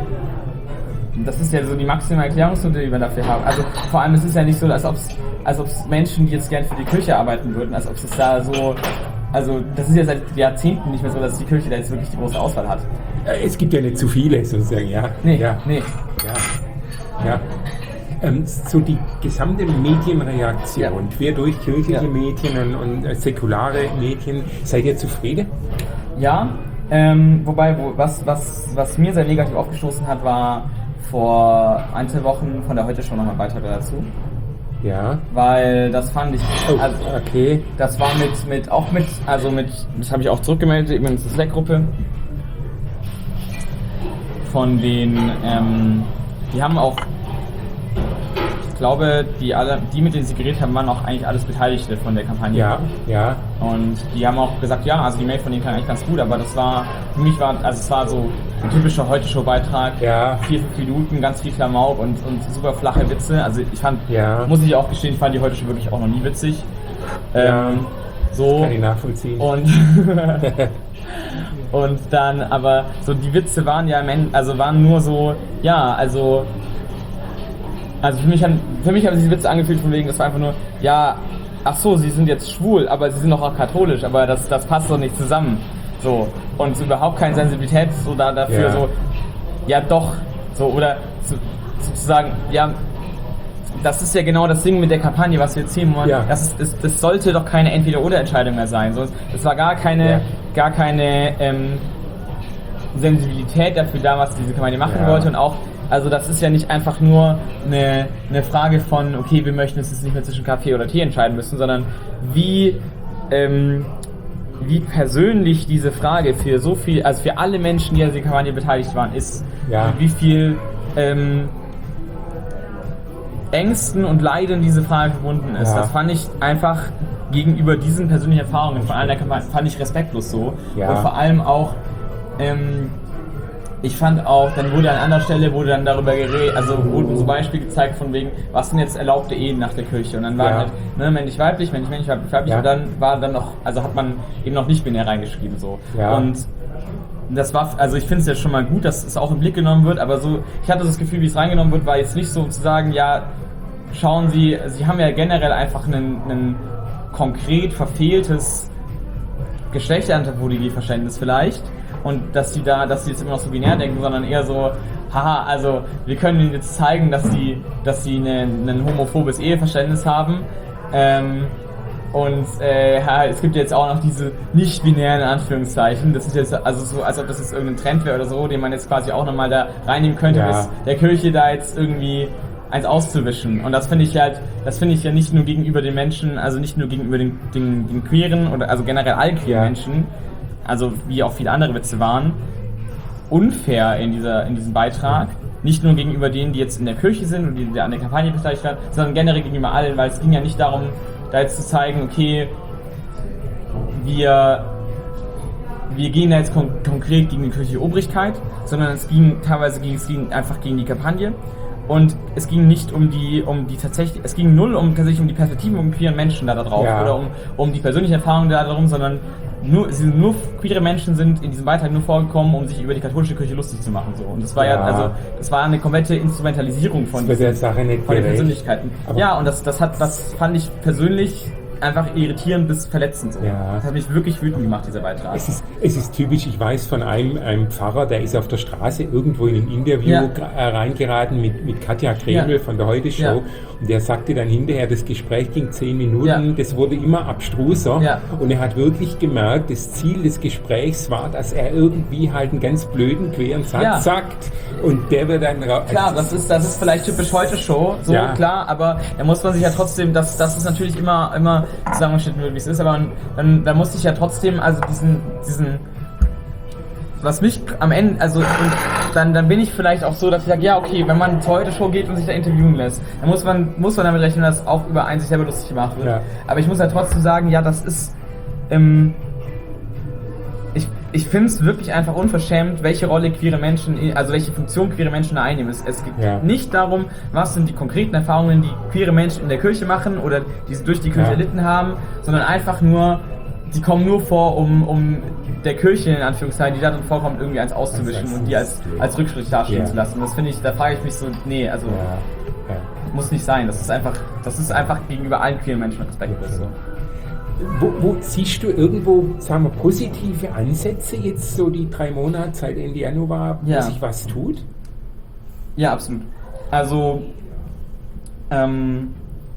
Das ist ja so die maximale Erklärungsnote, die wir dafür haben. Also vor allem, es ist ja nicht so, als ob es als ob's Menschen, die jetzt gern für die Kirche arbeiten würden, als ob es da so, also das ist ja seit Jahrzehnten nicht mehr so, dass die Kirche da jetzt wirklich die große Auswahl hat. Es gibt ja nicht zu viele, sozusagen, ja. Nee, ja. nee. Ja. ja. Ähm, so die gesamte Medienreaktion, ja. quer durch kirchliche ja. Medien und, und äh, säkulare Medien, seid ihr zufrieden? Ja, ähm, wobei, wo, was, was, was mir sehr negativ aufgestoßen hat, war vor ein, zwei Wochen von der Heute schon nochmal weiter dazu. Ja. Weil das fand ich, oh, also, okay. das war mit, mit, auch mit, also mit, das habe ich auch zurückgemeldet, eben in der Slack-Gruppe von den, ähm, die haben auch glaube, die alle, die mit denen sie geredet haben, waren auch eigentlich alles Beteiligte von der Kampagne. Ja, ja. Und die haben auch gesagt, ja, also die Mail von denen klang eigentlich ganz gut, aber das war, für mich war, also es war so ein typischer Heute-Show-Beitrag. Ja. Vier, fünf Minuten, ganz viel Klamauk und, und super flache Witze. Also ich fand, ja. muss ich auch gestehen, ich fand die Heute-Show wirklich auch noch nie witzig. Ja. Ähm, so. Kann ich nachvollziehen. Und Und dann, aber so die Witze waren ja im Ende, also waren nur so, ja, also also für mich haben, für mich haben sich die Witze angefühlt von wegen, das war einfach nur, ja, ach so, sie sind jetzt schwul, aber sie sind doch auch katholisch, aber das, das passt doch nicht zusammen. So. Und so überhaupt keine Sensibilität so da dafür, ja. so, ja doch, so, oder so, sozusagen, ja, das ist ja genau das Ding mit der Kampagne, was wir erzählen wollen. Ja. Das, ist, das, das sollte doch keine Entweder-Oder-Entscheidung mehr sein. So, es war gar keine, ja. gar keine ähm, Sensibilität dafür da, was diese Kampagne machen ja. wollte. Und auch, also das ist ja nicht einfach nur eine, eine Frage von, okay, wir möchten uns jetzt nicht mehr zwischen Kaffee oder Tee entscheiden müssen, sondern wie, ähm, wie persönlich diese Frage für so viel, also für alle Menschen, die an dieser Kampagne beteiligt waren, ist. Ja. Wie viel ähm, Ängsten und Leiden diese Frage verbunden ist. Ja. Das fand ich einfach gegenüber diesen persönlichen Erfahrungen von allen der Kampagne, fand ich respektlos so. Ja. Und vor allem auch, ähm, ich fand auch, dann wurde an anderer Stelle wurde dann darüber geredet, also wurde so Beispiel gezeigt von wegen, was sind jetzt erlaubte Ehen nach der Kirche? Und dann war ja. halt, ne, männlich-weiblich, männlich-männlich, weiblich-weiblich, ja. und dann war dann noch, also hat man eben noch nicht binär reingeschrieben so. Ja. Und das war, also ich finde es ja schon mal gut, dass es auch im Blick genommen wird, aber so, ich hatte das Gefühl, wie es reingenommen wird, war jetzt nicht so zu sagen, ja, schauen Sie, Sie haben ja generell einfach ein, ein konkret verfehltes Geschlechteranthropologie-Verständnis vielleicht und dass Sie da, dass Sie jetzt immer noch so binär denken, sondern eher so, haha, also wir können Ihnen jetzt zeigen, dass Sie, dass Sie ein, ein homophobes Eheverständnis haben. Ähm, Und äh, ja, es gibt jetzt auch noch diese nicht-binären Anführungszeichen. Das ist jetzt also so, als ob das jetzt irgendein Trend wäre oder so, den man jetzt quasi auch nochmal da reinnehmen könnte, ja. ist der Kirche da jetzt irgendwie eins auszuwischen. Und das finde ich halt, das finde ich ja nicht nur gegenüber den Menschen, also nicht nur gegenüber den, den, den Queeren oder also generell allen queeren ja. Menschen, also wie auch viele andere Witze waren, unfair in dieser in diesem Beitrag. Nicht nur gegenüber denen, die jetzt in der Kirche sind und die an der Kampagne beteiligt waren, sondern generell gegenüber allen, weil es ging ja nicht darum, da jetzt zu zeigen, okay, wir, wir gehen da jetzt kon- konkret gegen die kirchliche Obrigkeit, sondern es ging teilweise ging, es ging einfach gegen die Kampagne und es ging nicht um die, um die tatsächlich, es ging null um tatsächlich um die Perspektiven um queeren Menschen da, da drauf ja. oder um, um die persönliche Erfahrung da darum, sondern nur, es sind nur queere Menschen sind in diesem Beitrag nur vorgekommen, um sich über die katholische Kirche lustig zu machen, so. Und das war ja, ja also, das war eine komplette Instrumentalisierung von, das diesen, Sache nicht von den Persönlichkeiten. Aber ja, und das, das hat, das fand ich persönlich einfach irritierend bis verletzend, so. Ja. Das hat mich wirklich wütend gemacht, dieser Beitrag. Es ist, es ist typisch, ich weiß von einem, einem Pfarrer, der ist auf der Straße irgendwo in ein Interview ja. reingeraten mit, mit Katja Kreml ja. von der Heute-Show ja. und der sagte dann hinterher, das Gespräch ging zehn Minuten, ja. das wurde immer abstruser ja. und er hat wirklich gemerkt, das Ziel des Gesprächs war, dass er irgendwie halt einen ganz blöden, queren Satz ja. sagt und der wird dann... Ra- klar, das ist, das ist vielleicht typisch Heute-Show, so ja. klar, aber da muss man sich ja trotzdem, das, das ist natürlich immer, immer zusammengeschnitten wird, wie es ist, aber dann, dann musste ich ja trotzdem, also diesen, diesen, was mich am Ende, also dann, dann bin ich vielleicht auch so, dass ich sage, ja okay, wenn man zur Heute-Show geht und sich da interviewen lässt, dann muss man, muss man damit rechnen, dass auch über einen sich selber lustig gemacht wird. Ja. Aber ich muss ja trotzdem sagen, ja, das ist, ähm, ich, ich finde es wirklich einfach unverschämt, welche Rolle queere Menschen, also welche Funktion queere Menschen da einnehmen. Es, es geht ja. nicht darum, was sind die konkreten Erfahrungen, die queere Menschen in der Kirche machen oder die sie durch die Kirche ja. erlitten haben, sondern einfach nur, die kommen nur vor, um, um der Kirche, in Anführungszeichen, die da drin vorkommt, irgendwie eins auszuwischen und die als, als Rückschritt dastehen ja. zu lassen. Das finde ich, da frage ich mich so, nee, also ja. Ja. muss nicht sein. Das ist einfach, das ist einfach gegenüber allen queeren Menschen respektlos. So. Wo, wo siehst du irgendwo, sagen wir, positive Ansätze jetzt so die drei Monate seit Ende Januar, wo ja. sich was tut? Ja, absolut. Also, ähm,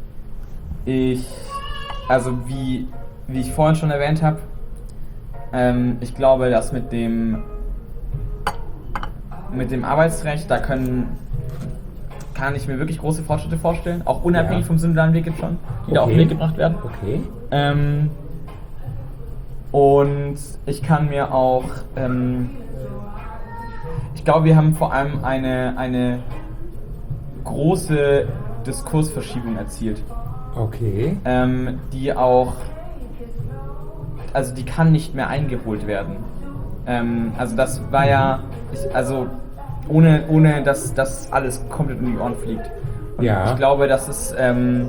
ich, also wie, wie ich vorhin schon erwähnt habe, ähm, ich glaube, dass mit dem, mit dem Arbeitsrecht, da können, kann ich mir wirklich große Fortschritte vorstellen, auch unabhängig ja. vom synodalen Weg jetzt schon, die okay. da auf den Weg gebracht werden. Okay. Ähm, und ich kann mir auch, ähm, ich glaube, wir haben vor allem eine, eine große Diskursverschiebung erzielt. Okay. Ähm, die auch, also die kann nicht mehr eingeholt werden. Ähm, also das war ja, ich, also ohne, ohne dass das alles komplett um die Ohren fliegt. Und ja. ich glaube, dass es, ähm,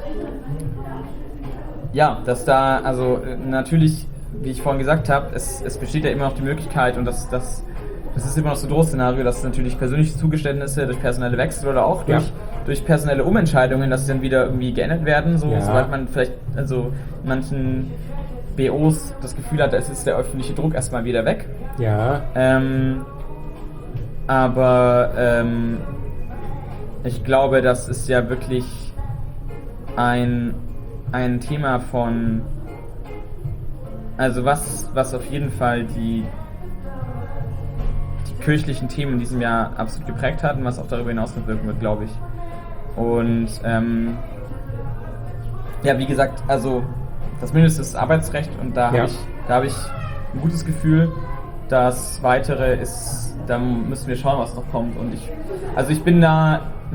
ja, dass da, also natürlich, wie ich vorhin gesagt habe, es, es besteht ja immer noch die Möglichkeit und das, das, das ist immer noch so ein Drohszenario, dass natürlich persönliche Zugeständnisse durch personelle Wechsel oder auch durch, ja. durch personelle Umentscheidungen, dass sie dann wieder irgendwie geändert werden, so, ja. sobald man vielleicht, also in manchen B Os das Gefühl hat, es ist der öffentliche Druck erstmal wieder weg. Ja. Ähm, aber ähm, ich glaube, das ist ja wirklich ein, ein Thema von, also was, was auf jeden Fall die, die kirchlichen Themen in diesem Jahr absolut geprägt hat und was auch darüber hinaus mitwirken wird, glaube ich. Und ähm, ja, wie gesagt, also das Mindeste ist Arbeitsrecht und da ja. habe ich, da habe ich ein gutes Gefühl. Das Weitere ist, da müssen wir schauen, was noch kommt. Und ich, also ich bin da, mh,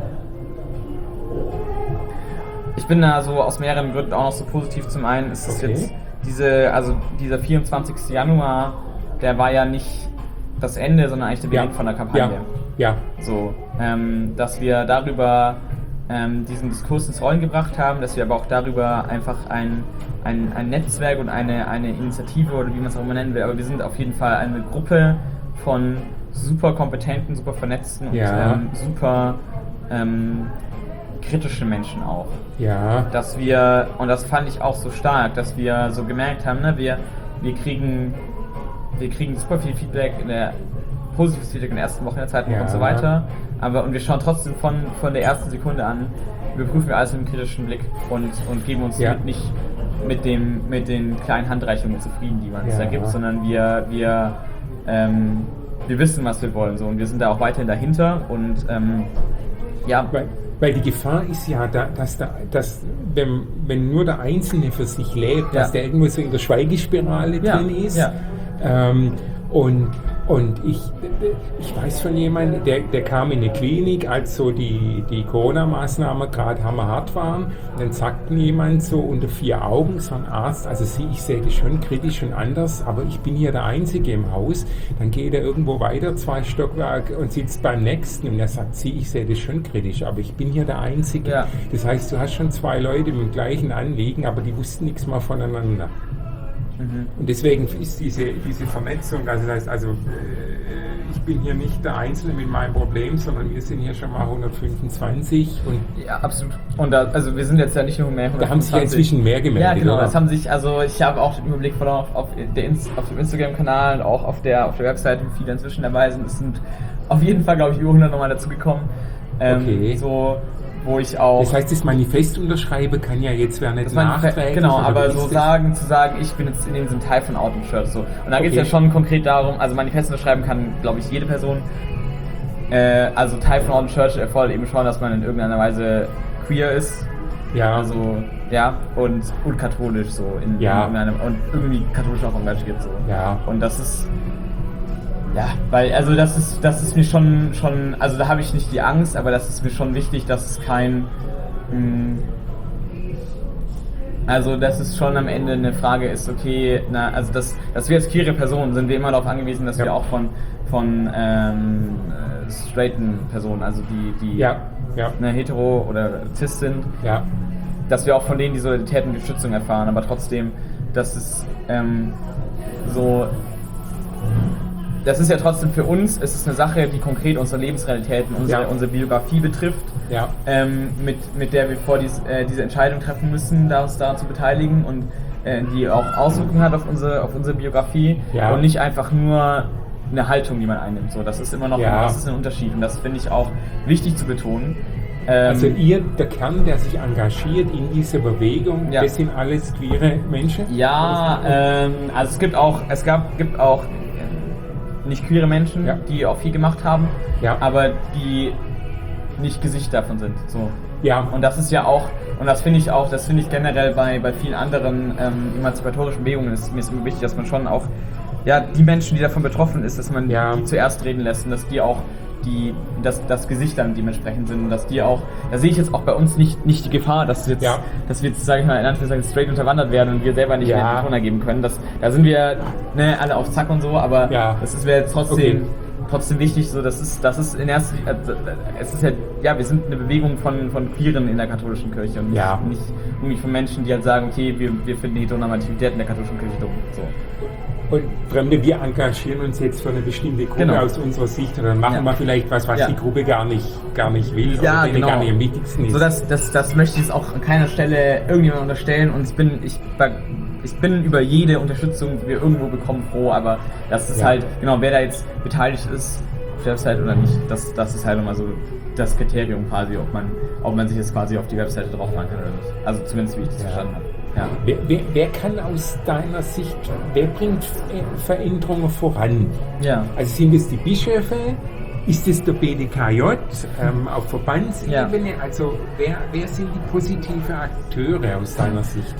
ich bin da so aus mehreren Gründen auch noch so positiv. Zum einen ist es okay. jetzt diese, also dieser vierundzwanzigsten Januar, der war ja nicht das Ende, sondern eigentlich der Beginn ja. von der Kampagne. Ja. ja. So, ähm, dass wir darüber ähm, diesen Diskurs ins Rollen gebracht haben, dass wir aber auch darüber einfach ein, ein, ein Netzwerk und eine, eine Initiative oder wie man es auch immer nennen will, aber wir sind auf jeden Fall eine Gruppe von super kompetenten, super vernetzten ja. und ähm, super ähm, kritischen Menschen auch. Ja. Dass wir, und das fand ich auch so stark, dass wir so gemerkt haben, ne, wir, wir kriegen wir kriegen super viel Feedback in der positives Feedback in der ersten Woche in der Zeitung ja. und so weiter, aber und wir schauen trotzdem von, von der ersten Sekunde an, überprüfen wir alles mit einem kritischen Blick und, und geben uns ja. mit nicht mit dem mit den kleinen Handreichungen zufrieden, die man uns ja. da gibt, sondern wir wir ähm, wir wissen, was wir wollen so und wir sind da auch weiterhin dahinter und ähm, ja. Weil, weil die Gefahr ist ja, da, dass, da, dass wenn, wenn nur der Einzelne für sich lebt, ja. dass der irgendwo so in der Schweigespirale ja. drin ist. Ja. Ähm, und und ich, ich weiß von jemandem, der, der kam in eine Klinik, als so die, die Corona-Maßnahmen gerade hammerhart waren. Und dann sagten jemand so unter vier Augen, so ein Arzt, also sie, ich sehe das schon kritisch und anders, aber ich bin hier der Einzige im Haus. Dann geht er irgendwo weiter, zwei Stockwerke und sitzt beim nächsten und er sagt, sie, ich sehe das schon kritisch, aber ich bin hier der Einzige. Ja. Das heißt, du hast schon zwei Leute mit dem gleichen Anliegen, aber die wussten nichts mehr voneinander. Und deswegen ist diese, diese Vernetzung, also das heißt, also ich bin hier nicht der Einzelne mit meinem Problem, sondern wir sind hier schon mal hundertfünfundzwanzig. Und ja, absolut. Und da, also wir sind jetzt ja nicht nur mehr hundertfünfundzwanzig. Da haben sich ja inzwischen mehr gemeldet. Ja, genau. Oder? Das haben sich, also ich habe auch den Überblick verloren auf, auf, der, auf dem Instagram-Kanal und auch auf der, auf der Webseite, wie viele inzwischen dabei sind. Es sind auf jeden Fall, glaube ich, über hundert nochmal dazugekommen. Ähm, okay. So, wo ich auch... Das heißt, das Manifest unterschreibe kann ja jetzt wer nicht nachträglich... Genau, aber so sagen, zu sagen, ich bin jetzt in dem Sinne Teil von Out and Church. So. Und da okay. geht es ja schon konkret darum, also Manifest unterschreiben kann, glaube ich, jede Person. Äh, also Teil von Out and Church erfordert eben schon, dass man in irgendeiner Weise queer ist. Ja. Also, ja, und, und katholisch so. In, ja. in einem, und irgendwie katholisch auch engagiert so. Ja. Und das ist... Ja, weil, also das ist, das ist mir schon, schon, also da habe ich nicht die Angst, aber das ist mir schon wichtig, dass es kein, mh, also dass es schon am Ende eine Frage ist, okay, na, also dass, dass wir als queere Personen sind wir immer darauf angewiesen, dass ja. wir auch von, von ähm, straighten Personen, also die, die ja. Ja. Ne, hetero oder cis sind, ja. dass wir auch von denen die Solidarität und die Stützung erfahren, aber trotzdem, dass es ähm, so... Das ist ja trotzdem für uns, es ist eine Sache, die konkret unsere Lebensrealitäten, unsere, ja. unsere Biografie betrifft, ja. ähm, mit, mit der wir vor dies, äh, diese Entscheidung treffen müssen, da uns daran zu beteiligen und äh, die auch Auswirkungen hat auf unsere, auf unsere Biografie ja. und nicht einfach nur eine Haltung, die man einnimmt. So, das ist immer noch ja. ein, das ist ein Unterschied und das finde ich auch wichtig zu betonen. Ähm, also ihr, der Kern, der sich engagiert in dieser Bewegung, ja. das sind alles queere Menschen? Ja, ähm, also es gibt auch, es gab, gibt auch nicht queere Menschen, ja. die auch viel gemacht haben, ja. aber die nicht Gesicht davon sind. So. Ja. Und das ist ja auch, und das finde ich auch, das finde ich generell bei, bei vielen anderen ähm, emanzipatorischen Bewegungen, ist mir ist immer wichtig, dass man schon auch, ja, die Menschen, die davon betroffen ist, dass man ja. die zuerst reden lässt und dass die auch die das, das Gesicht dann dementsprechend sind und dass die auch, da sehe ich jetzt auch bei uns nicht, nicht die Gefahr, dass jetzt, ja. dass wir jetzt, sage ich mal, in Anführungszeichen straight unterwandert werden und wir selber nicht ja. mehr die Corona geben können. Das, da sind wir ne, alle auf Zack und so, aber ja. das wäre jetzt trotzdem, okay. trotzdem wichtig, so das ist, das ist in erster Linie, es ist ja, ja, wir sind eine Bewegung von, von Queeren in der katholischen Kirche und ja. nicht, nicht irgendwie von Menschen, die halt sagen, okay, wir, wir finden die Heteronormativität in der katholischen Kirche dumm. So. Und Fremde, wir engagieren uns jetzt für eine bestimmte Gruppe genau. aus unserer Sicht und dann machen ja. wir vielleicht was, was ja. die Gruppe gar nicht, gar nicht will ja, oder genau. gar nicht am wichtigsten ist. So, das, das, das möchte ich jetzt auch an keiner Stelle irgendjemand unterstellen und ich bin, ich, ich bin über jede Unterstützung, die wir irgendwo bekommen, froh, aber das ist ja. halt, genau, wer da jetzt beteiligt ist, auf der Website oder nicht, das, das ist halt immer so das Kriterium quasi, ob man, ob man sich jetzt quasi auf die Webseite drauf machen kann oder nicht. Also zumindest wie ich das ja. verstanden habe. Ja. Wer, wer, wer kann aus deiner Sicht, wer bringt Veränderungen voran? Ja. Also sind es die Bischöfe? Ist es der B D K J ähm, auf Verbandsebene? Ja. Also wer, wer sind die positiven Akteure aus deiner Sicht?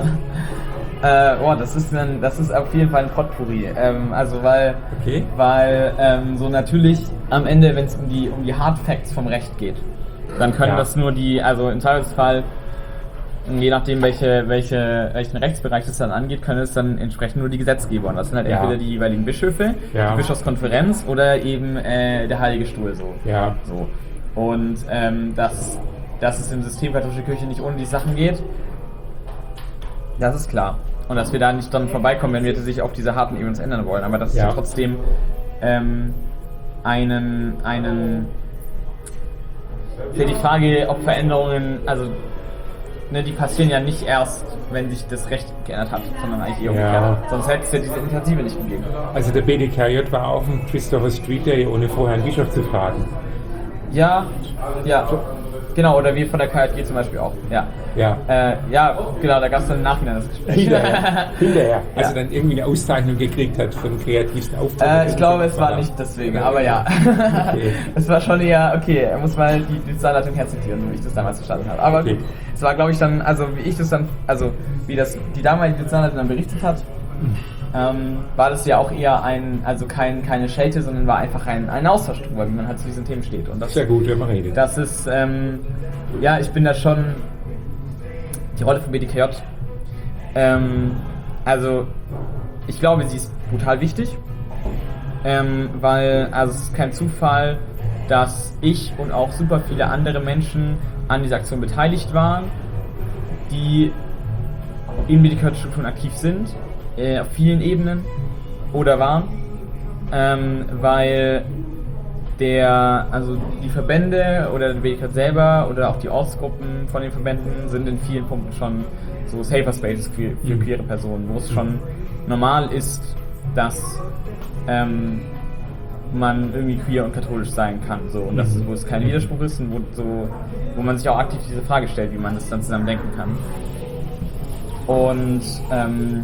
äh, oh, das ist dann, das ist auf jeden Fall ein Potpourri. Ähm, also weil, okay. weil ähm, so natürlich am Ende, wenn es um die um die Hard Facts vom Recht geht, dann können ja. das nur die, also im Zweifelsfall je nachdem, welche, welche, welchen Rechtsbereich das dann angeht, können es dann entsprechend nur die Gesetzgeber. Und das sind halt ja. entweder die jeweiligen Bischöfe, ja. die Bischofskonferenz oder eben äh, der Heilige Stuhl. So. Ja. So. Und ähm, dass, dass es im System katholische Kirche nicht ohne die Sachen geht, das ist klar. Und dass wir da nicht dann vorbeikommen, wenn wir sich auf diese harten Events ändern wollen. Aber das ist ja, ja trotzdem ähm, einen, einen für die Frage, ob Veränderungen, also ne, die passieren ja nicht erst, wenn sich das Recht geändert hat, sondern eigentlich eher umgekehrt. Ja. Sonst hätte es ja diese Initiative nicht gegeben. Also der B D K J war auf dem Christopher Street Day, ohne vorher einen Bischof zu fragen. Ja, ja, genau, oder wir von der K J G zum Beispiel auch, ja. Ja, äh, ja genau, da gab es dann im Nachhinein das Gespräch. Hinterher, hinterher. Also ja. dann irgendwie eine Auszeichnung gekriegt hat für den kreativsten Auftritt. Äh, ich glaube, es war nicht deswegen, aber ja. Okay. Es war schon eher, okay, er muss mal die, die Zahnleitung herzitieren, wie ich das damals verstanden habe. Aber okay. gut, es war, glaube ich, dann, also wie ich das dann, also wie das die damalige Zahnleitung dann berichtet hat, mhm. ähm, war das ja auch eher ein, also kein, keine Schelte, sondern war einfach ein, ein Austausch drüber, wie man halt zu diesen Themen steht. Und das, sehr gut, wenn man redet. Das ist, ähm, ja, ich bin da schon, die Rolle von B D K J, ähm, also ich glaube, sie ist brutal wichtig, ähm, weil, also es ist kein Zufall, dass ich und auch super viele andere Menschen an dieser Aktion beteiligt waren, die in B D K J-Strukturen aktiv sind, äh, auf vielen Ebenen oder waren, ähm, weil der, also die Verbände oder der B D K J selber oder auch die Ortsgruppen von den Verbänden sind in vielen Punkten schon so Safer Spaces für, für queere Personen, wo es schon normal ist, dass ähm, man irgendwie queer und katholisch sein kann, so, und das, wo es kein Widerspruch ist und wo, so, wo man sich auch aktiv diese Frage stellt, wie man das dann zusammen denken kann. Und ähm,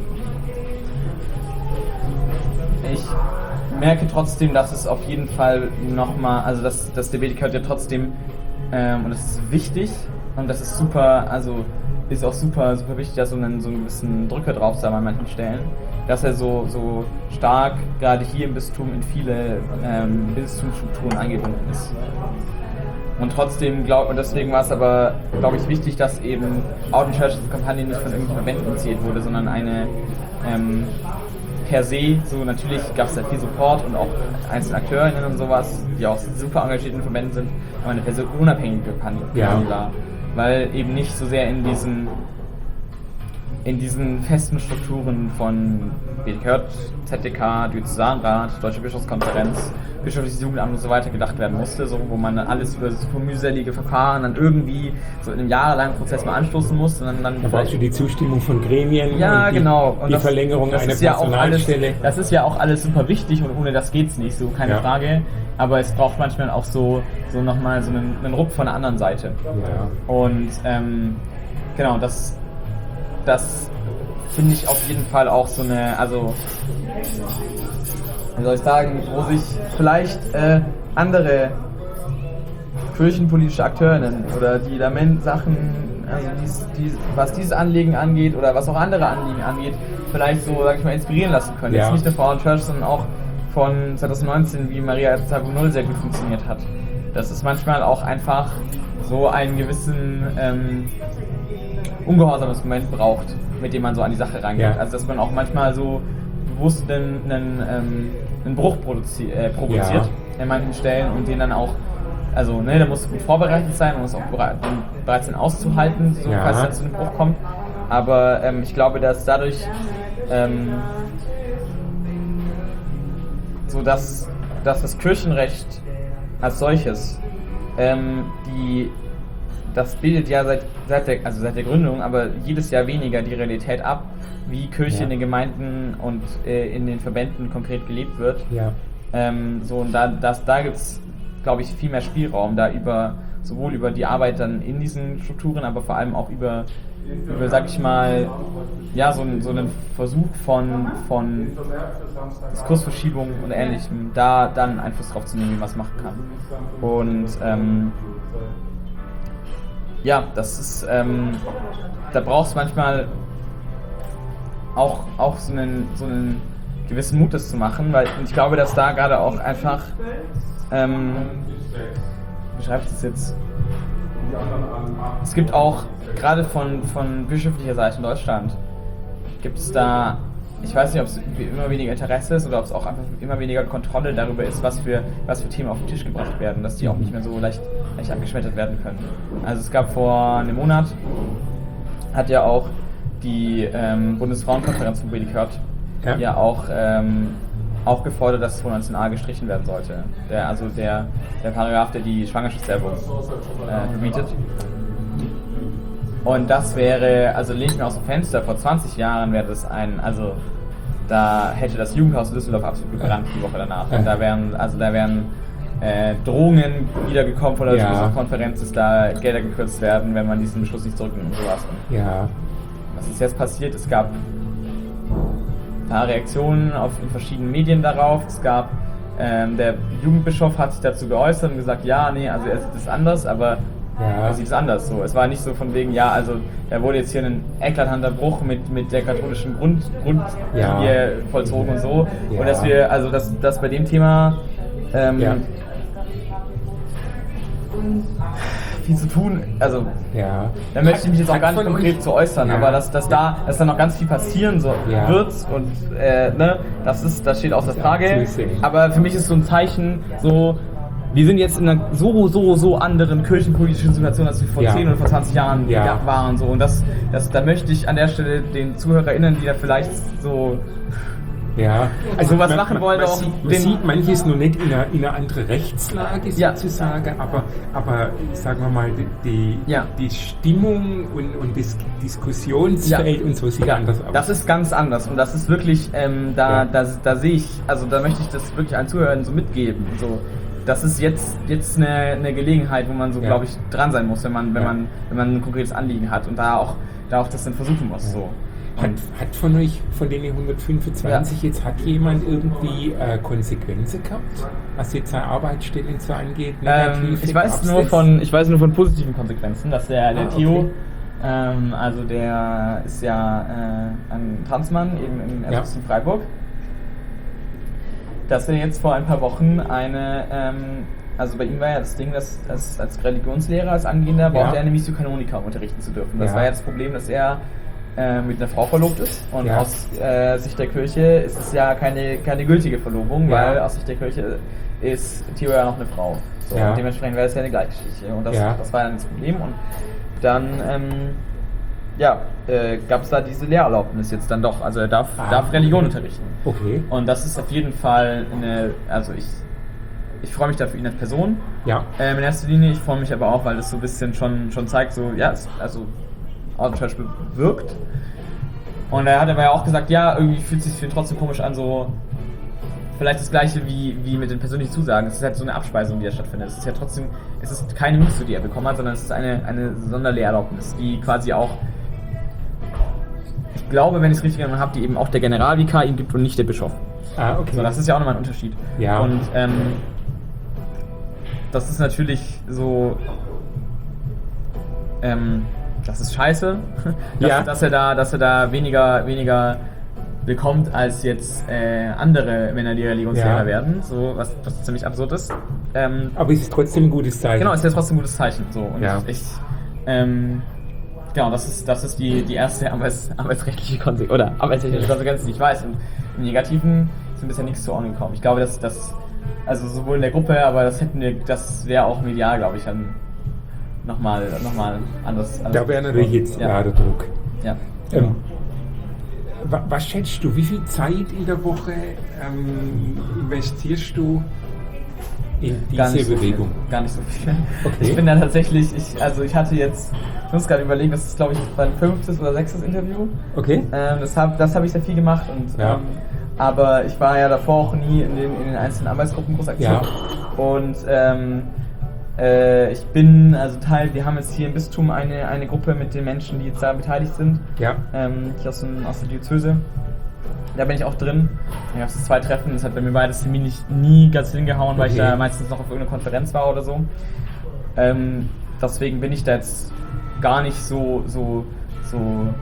ich merke trotzdem, dass es auf jeden Fall nochmal, also dass, dass der B D K J ja trotzdem, ähm, und das ist wichtig und das ist super, also ist auch super, super wichtig, dass so einen, so einen gewissen Drücker drauf sein an manchen Stellen, dass er so, so stark, gerade hier im Bistum, in viele ähm, Bistumsstrukturen eingebunden ist. Und trotzdem, glaub, und deswegen war es aber, glaube ich, wichtig, dass eben Out in Churches-Kampagne nicht von irgendwelchen Verbänden initiiert wurde, sondern eine ähm, per se, so natürlich gab es da viel Support und auch einzelne AkteurInnen und sowas, die auch super engagiert in Verbänden sind, aber eine per se unabhängige Kampagne ja. war. Weil eben nicht so sehr in diesen in diesen festen Strukturen von B D K J, Z D K, Diözesanrat, Deutsche Bischofskonferenz, Bischöfliches Jugendamt und so weiter gedacht werden musste, so, wo man dann alles über super mühselige Verfahren dann irgendwie so in einem jahrelangen Prozess mal anstoßen muss. Sondern dann da brauchst du die Zustimmung von Gremien ja, und die, genau. und die das, Verlängerung das einer ist ja Personalstelle. Alles, das ist ja auch alles super wichtig und ohne das geht's nicht, so keine ja. Frage. Aber es braucht manchmal auch so, so nochmal so einen, einen Ruck von der anderen Seite. Ja. Und ähm, genau, das das finde ich auf jeden Fall auch so eine, also wie soll ich sagen, wo sich vielleicht äh, andere kirchenpolitische AkteurInnen oder die da Sachen, also dies, dies, was dieses Anliegen angeht oder was auch andere Anliegen angeht, vielleicht so, sag ich mal, inspirieren lassen können. Ja. Jetzt nicht nur Frauen Church, sondern auch von zwanzig neunzehn, wie Maria zwei Punkt null sehr gut funktioniert hat. Dass es manchmal auch einfach so einen gewissen ähm, ungehorsames Moment braucht, mit dem man so an die Sache rangeht. Ja. Also dass man auch manchmal so bewusst einen, einen, ähm, einen Bruch produzi- äh, provoziert ja. in manchen Stellen und den dann auch, also ne, da muss gut vorbereitet sein, man muss auch bereit, bereit sein auszuhalten, so, ja. falls es dann zu einem Bruch kommt. Aber ähm, ich glaube, dass dadurch ähm, so dass, dass das Kirchenrecht als solches ähm, die das bildet ja seit, seit der also seit der Gründung, aber jedes Jahr weniger die Realität ab, wie Kirche ja. in den Gemeinden und äh, in den Verbänden konkret gelebt wird. Ja. Ähm, so und da das, da gibt's, glaube ich, viel mehr Spielraum, da über sowohl über die Arbeit dann in diesen Strukturen, aber vor allem auch über über, sag ich mal, ja, so, so einen Versuch von, von Diskursverschiebung und Ähnlichem, da dann Einfluss drauf zu nehmen, wie man es machen kann. Und ähm, ja, das ist, ähm, da brauchst du manchmal auch, auch so einen, so einen gewissen Mut, das zu machen, weil ich glaube, dass da gerade auch einfach, ähm, wie schreibe ich das jetzt? Es gibt auch, gerade von, von bischöflicher Seite in Deutschland, gibt es da, ich weiß nicht, ob es immer weniger Interesse ist oder ob es auch einfach immer weniger Kontrolle darüber ist, was für, was für Themen auf den Tisch gebracht werden, dass die auch nicht mehr so leicht, leicht abgeschmettert werden können. Also es gab vor einem Monat, hat ja auch die ähm, Bundesfrauenkonferenz von Bredi Kört ja. ja auch ähm, auch gefordert, dass zweihundertneunzehn a gestrichen werden sollte. Der, also der, der Paragraph, der die Schwangerschaftswerbung äh, verbietet. Und das wäre, also lehne ich mir aus dem Fenster, vor zwanzig Jahren wäre das ein, also da hätte das Jugendhaus in Düsseldorf absolut gebrannt die Woche danach. Und da wären, also da wären äh, Drohungen wiedergekommen von der ja. Konferenz, dass da Gelder gekürzt werden, wenn man diesen Beschluss nicht zurücknimmt und sowas. Und ja. was ist jetzt passiert? Es gab ein paar Reaktionen auf, in verschiedenen Medien darauf. Es gab, ähm, der Jugendbischof hat sich dazu geäußert und gesagt, ja, nee, also er sieht es anders, aber ja. er sieht es anders. So. Es war nicht so von wegen, ja, also da wurde jetzt hier ein eklatanter Bruch mit, mit der katholischen Grund, Grundlinie ja. vollzogen und so. Ja. Und dass wir, also dass, dass bei dem Thema ähm, ja. viel zu tun, also ja. da möchte ich mich jetzt auch gar nicht konkret zu äußern, ja. aber dass, dass da dass da noch ganz viel passieren so ja. wird und äh, ne, das ist, das steht außer Frage, aber für mich ist so ein Zeichen so, wir sind jetzt in einer so, so, so anderen kirchenpolitischen Situation, als wir vor ja. zehn oder vor zwanzig Jahren ja. waren so und das, das, da möchte ich an der Stelle den ZuhörerInnen, die da vielleicht so ja, also was machen wollen, man, auch sieht, man sieht manches noch nicht in einer, in einer anderen Rechtslage sozusagen, ja. aber, aber sagen wir mal, die, die, ja. die Stimmung und, und das Diskussionsfeld ja. und so sieht ja. anders aus. Das ist ganz anders und das ist wirklich, ähm, da, ja. da, da sehe ich, also da möchte ich das wirklich allen Zuhörern so mitgeben. So, das ist jetzt, jetzt eine, eine Gelegenheit, wo man so, ja. glaube ich, dran sein muss, wenn man, wenn, ja. man, wenn man ein konkretes Anliegen hat und da auch, da auch das dann versuchen muss. Ja. So. Hat, hat von euch, von den hundertfünfundzwanzig ja. jetzt, hat jemand irgendwie äh, Konsequenzen gehabt, was jetzt seine Arbeitsstellen so angeht? Ähm, ich weiß nur von, ich weiß nur von positiven Konsequenzen, dass der, der ah, Theo, okay. ähm, also der ist ja äh, ein Transmann eben im Erzbistum ja. Freiburg, dass er jetzt vor ein paar Wochen eine, ähm, also bei ihm war ja das Ding, dass, dass als Religionslehrer, als Angehender, brauchte ja. er eine Missio Canonica unterrichten zu dürfen. Das ja. war ja das Problem, dass er mit einer Frau verlobt ist und ja. aus äh, Sicht der Kirche ist es ja keine, keine gültige Verlobung, ja. weil aus Sicht der Kirche ist Theo ja noch eine Frau. So, ja. und dementsprechend wäre es ja eine Gleichgeschichte und das, ja. das war dann das Problem und dann ähm, ja, äh, gab es da diese Lehrerlaubnis jetzt dann doch, also er darf, ah. darf Religion unterrichten. Okay. Und das ist auf jeden Fall eine, also ich ich freue mich da für ihn als Person ja. ähm, in erster Linie, ich freue mich aber auch, weil das so ein bisschen schon, schon zeigt, so ja, es, also Order Church bewirkt. Und er hat aber ja auch gesagt, ja, irgendwie fühlt es sich für ihn trotzdem komisch an, so vielleicht das gleiche wie, wie mit den persönlichen Zusagen. Es ist halt so eine Abspeisung, die da stattfindet. Es ist ja trotzdem, es ist keine Missio, die er bekommen hat, sondern es ist eine, eine Sonderlehrerlaubnis, die quasi auch, ich glaube, wenn ich es richtig erinnere habe, die eben auch der Generalvikar ihm gibt und nicht der Bischof. Ah, okay. So, das ist ja auch nochmal ein Unterschied. Ja. Und ähm, das ist natürlich so, ähm, das ist scheiße, dass, ja. dass er da, dass er da weniger, weniger bekommt als jetzt äh, andere Männer, die Religionslehrer Ja. werden, so was, was ziemlich absurd ist. Ähm, Aber es ist trotzdem ein gutes Zeichen. genau, ist ja trotzdem ein gutes Zeichen. So. Und Ja. ich, ich ähm, genau, das ist, das ist die, die erste Arbeits, arbeitsrechtliche Konsequenz, oder arbeitsrechtliche Konsequenz, die ich weiß. Und im Negativen sind bisher nichts zu Ohren gekommen. Ich glaube, dass das, also sowohl in der Gruppe, aber das hätten wir, das wäre auch medial, glaube ich, dann nochmal, nochmal anders. Da wäre natürlich jetzt ja. ja. der Druck. Ja. Ähm, wa- was schätzt du, wie viel Zeit in der Woche ähm, investierst du in Gar diese nicht so Bewegung? viel. Gar nicht so viel. Okay. Ich bin da tatsächlich, ich, also ich hatte jetzt, ich muss gerade überlegen, das ist glaube ich mein fünftes oder sechstes Interview. Okay. Ähm, das habe das hab ich sehr viel gemacht. Und, Ja. ähm, aber ich war ja davor auch nie in den, in den einzelnen Arbeitsgruppen groß aktiv. Ja. Und ähm, äh, ich bin, also Teil, wir haben jetzt hier im Bistum eine, eine Gruppe mit den Menschen, die jetzt da beteiligt sind. Ja. Ähm, hier aus, dem, aus der Diözese. Da bin ich auch drin. Ich habe zwei Treffen, das hat bei mir beides Termin nicht nie ganz hingehauen, weil ich Okay. da meistens noch auf irgendeiner Konferenz war oder so. Ähm, deswegen bin ich da jetzt gar nicht so, so, so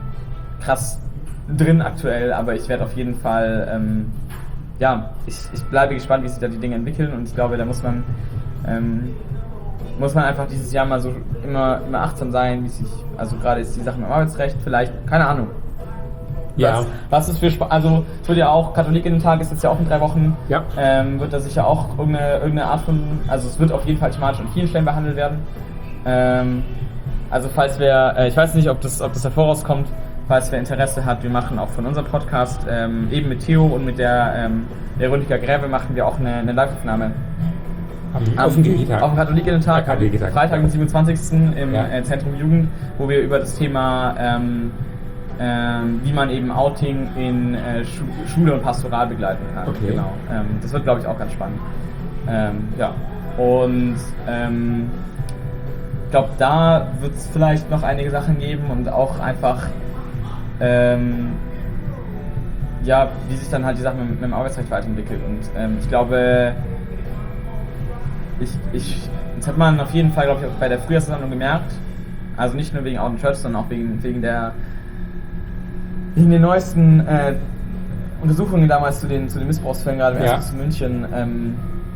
krass drin aktuell, aber ich werde auf jeden Fall, ähm, ja, ich, ich bleibe gespannt, wie sich da die Dinge entwickeln, und ich glaube, da muss man, ähm, muss man einfach dieses Jahr mal so immer, immer achtsam sein, wie sich, also gerade ist die Sache mit dem Arbeitsrecht, vielleicht, keine Ahnung. Ja. Was, was ist für Sp- also es wird ja auch, Katholikinnen-Tag ist jetzt ja auch in drei Wochen, Ja. ähm, wird da sicher auch irgendeine, irgendeine Art von, also es wird auf jeden Fall thematisch an vielen Stellen behandelt werden. Ähm, also falls wer, äh, ich weiß nicht, ob das, ob das davor rauskommt, falls wer Interesse hat, wir machen auch von unserem Podcast, ähm, eben mit Theo und mit der ähm, Veronika Gräve machen wir auch eine, eine Live-Aufnahme. Am, auf dem Kirchentag. Auf dem Katholikinnen-Tag, Ja, Katholikinnen-Tag. Freitag, den siebenundzwanzigsten im Ja. äh, Zentrum Jugend, wo wir über das Thema, ähm, ähm, wie man eben Outing in äh, Schu- Schule und Pastoral begleiten kann. Okay. Genau. Ähm, das wird, glaube ich, auch ganz spannend. Ähm, ja. Und ähm, ich glaube, da wird es vielleicht noch einige Sachen geben und auch einfach, ähm, ja, wie sich dann halt die Sache mit, mit dem Arbeitsrecht weiterentwickelt. Und ähm, ich glaube, ich, ich, das hat man auf jeden Fall, glaube ich, auch bei der Frühjahrsversammlung gemerkt. Also nicht nur wegen Out in Church, sondern auch wegen, wegen der wegen den neuesten äh, Untersuchungen damals zu den, zu den Missbrauchsfällen, gerade im Ja. Erzbistum München, ähm,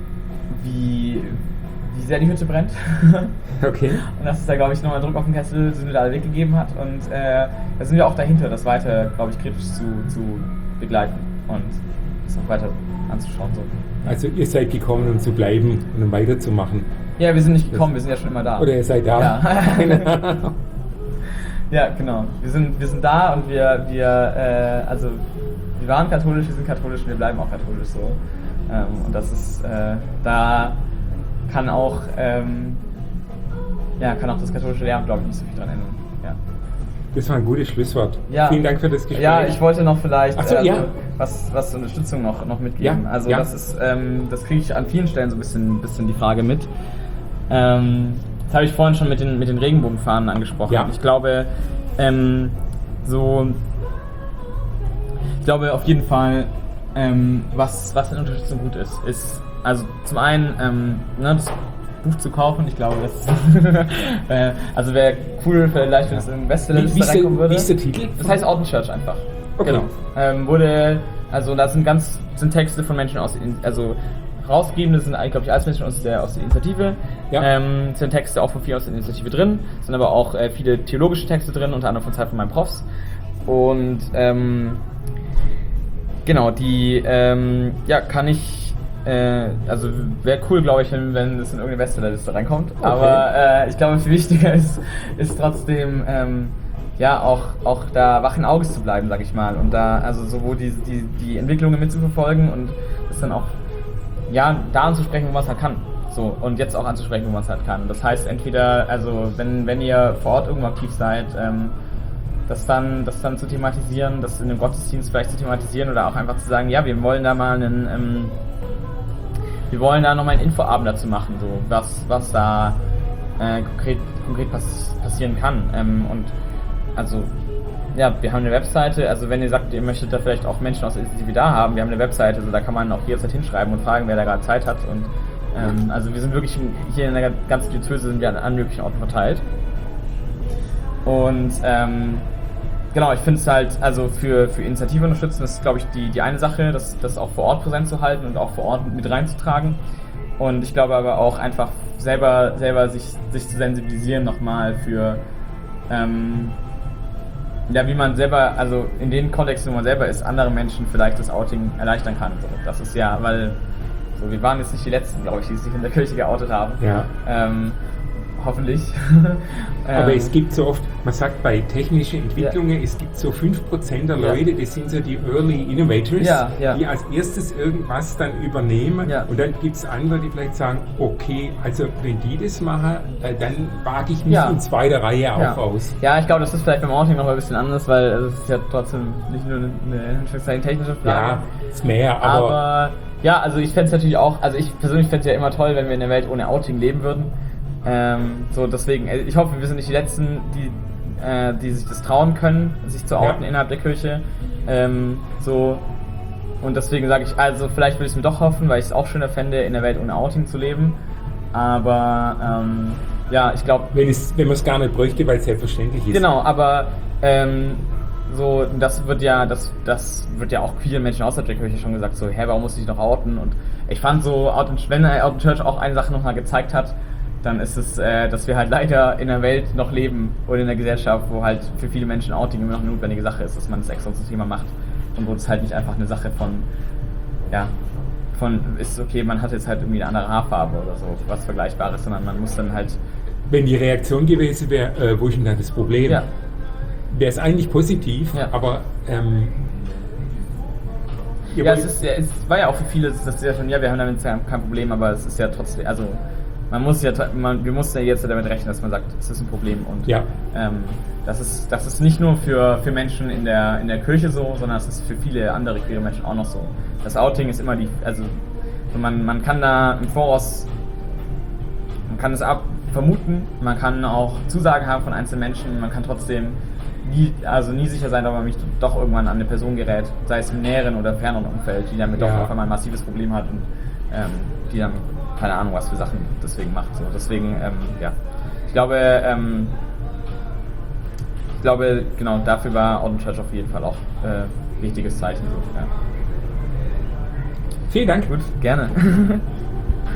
wie, wie sehr die Hütte brennt. Okay. Und dass es da, glaube ich, nochmal Druck auf den Kessel Synodale weggegeben hat. Und äh, da sind wir auch dahinter, das weiter, glaube ich, kritisch zu, zu begleiten und das noch weiter anzuschauen. So. Also ihr seid gekommen, um zu bleiben und um weiterzumachen. Ja, wir sind nicht gekommen, wir sind ja schon immer da. Oder ihr seid da. Ja. Ja, genau. Wir sind, wir sind da und wir, wir äh, also wir waren katholisch, wir sind katholisch und wir bleiben auch katholisch so. Ähm, und das ist, äh, da kann auch, ähm, ja, kann auch das katholische Lehramt, glaube ich, nicht so viel dran ändern. Ja. Das war ein gutes Schlusswort. Ja. Vielen Dank für das Gespräch. Ja, ich wollte noch vielleicht Ach so, also, ja. was, was zur Unterstützung noch, noch mitgeben. Ja, Also ja. das ist, ähm, das kriege ich an vielen Stellen so ein bisschen, bisschen die Frage mit. Ähm, das habe ich vorhin schon mit den, mit den Regenbogenfahnen angesprochen. Ja. Ich glaube, ähm, so, ich glaube auf jeden Fall, ähm, was, was in Unterstützung gut ist, ist, also zum einen, ähm, ne, das Buch zu kaufen, ich glaube, das ist, äh, also wäre cool, vielleicht, wenn es in Bestseller Wie, wie, ist der, reinkommen würde. wie ist der Titel? Das heißt Out in Church einfach. Okay. Genau. Ähm, wurde, also da sind ganz, sind Texte von Menschen aus, also rausgegeben, das sind eigentlich, glaube ich, alles Menschen aus der, aus der Initiative. Ja. Ähm, sind Texte auch von vielen aus der Initiative drin, sind aber auch äh, viele theologische Texte drin, unter anderem von zwei von meinen Profs. Und ähm, genau, die ähm, ja, kann ich, äh, also wäre cool, glaube ich, wenn, wenn das in irgendeine Bestsellerliste reinkommt. Okay. Aber äh, ich glaube, viel wichtiger ist, ist trotzdem ähm, ja auch, auch da wachen Auges zu bleiben, sag ich mal. Und da also sowohl die, die, die Entwicklungen mitzuverfolgen und das dann auch ja, da anzusprechen, wo man es halt kann. So, und jetzt auch anzusprechen, wo man es halt kann. Das heißt, entweder, also wenn, wenn ihr vor Ort irgendwo aktiv seid, ähm, das dann, das dann zu thematisieren, das in einem Gottesdienst vielleicht zu thematisieren oder auch einfach zu sagen, ja, wir wollen da mal einen, ähm, wir wollen da nochmal einen Infoabend dazu machen, so, was, was da äh, konkret, konkret pass passieren kann. Ähm, und also, ja, wir haben eine Webseite, also wenn ihr sagt, ihr möchtet da vielleicht auch Menschen aus der Initiative da haben, wir haben eine Webseite, also da kann man auch jederzeit hinschreiben und fragen, wer da gerade Zeit hat. Und ähm, also wir sind wirklich, hier in der ganzen Diözese sind wir an, an möglichen Orten verteilt. Und ähm, genau, ich finde es halt, also für, für Initiative unterstützen, das ist, glaube ich, die, die eine Sache, das, das auch vor Ort präsent zu halten und auch vor Ort mit reinzutragen. Und ich glaube aber auch einfach selber, selber sich, sich zu sensibilisieren nochmal für, ähm, ja, wie man selber, also in den Kontexten, wo man selber ist, andere Menschen vielleicht das Outing erleichtern kann. So, das ist ja, weil so, wir waren jetzt nicht die Letzten, glaube ich, die sich in der Kirche geoutet haben. Ja. Ähm, hoffentlich. Aber ähm, es gibt so oft, man sagt bei technischen Entwicklungen, ja. es gibt so fünf Prozent der Leute, ja. das sind so die Early Innovators, ja, ja. die als erstes irgendwas dann übernehmen. Ja. Und dann gibt es andere, die vielleicht sagen, okay, also wenn die das machen, äh, dann wage ich mich ja. in zweiter Reihe auch ja. aus. Ja, ich glaube, das ist vielleicht beim Outing noch ein bisschen anders, weil also, es ist ja trotzdem nicht nur eine, eine technische Frage. Ja, ist mehr, aber... aber ja, also ich fände es natürlich auch, also ich persönlich fände es ja immer toll, wenn wir in der Welt ohne Outing leben würden. Ähm, so deswegen, ich hoffe, wir sind nicht die Letzten, die, äh, die sich das trauen können, sich zu outen ja. innerhalb der Kirche. Ähm, so und deswegen sage ich, also vielleicht würde ich es mir doch hoffen, weil ich es auch schöner fände, in der Welt ohne Outing zu leben. Aber ähm, ja, ich glaube, wenn es, wenn man es gar nicht bräuchte, weil es selbstverständlich ist. Genau, aber ähm, so das wird ja, das, das wird ja auch vielen Menschen außerhalb der Kirche schon gesagt, so, hä, warum muss ich noch outen? Und ich fand so, Out in, wenn Out in Church auch eine Sache nochmal gezeigt hat, dann ist es, äh, dass wir halt leider in einer Welt noch leben oder in einer Gesellschaft, wo halt für viele Menschen Outing immer noch eine notwendige Sache ist, dass man das extra zum Thema macht und wo es halt nicht einfach eine Sache von, ja, von ist okay, man hat jetzt halt irgendwie eine andere Haarfarbe oder so, was Vergleichbares, sondern man muss dann halt... Wenn die Reaktion gewesen wäre, äh, wo ist denn da das Problem? Ja. Wäre es eigentlich positiv, ja. aber... Ähm, ja, es, ist, ja, es war ja auch für viele, das ist ja schon, ja, wir haben damit kein Problem, aber es ist ja trotzdem, also... Man muss ja, man, wir mussten ja jetzt damit rechnen, dass man sagt, es ist ein Problem und ja. ähm, das ist, das ist nicht nur für, für Menschen in der, in der Kirche so, sondern es ist für viele andere queere Menschen auch noch so. Das Outing ist immer die, also man, man kann da im Voraus, man kann es ab vermuten, man kann auch Zusagen haben von einzelnen Menschen, man kann trotzdem nie, also nie sicher sein, ob man mich doch irgendwann an eine Person gerät, sei es im näheren oder ferneren Umfeld, die damit ja. doch auf einmal ein massives Problem hat und ähm, die dann keine Ahnung, was für Sachen deswegen macht. So. Deswegen, ähm, ja. Ich glaube, ähm, ich glaube, genau, dafür war Out in Church auf jeden Fall auch äh, wichtiges Zeichen. So. Ja. Vielen Dank. Gut, gerne.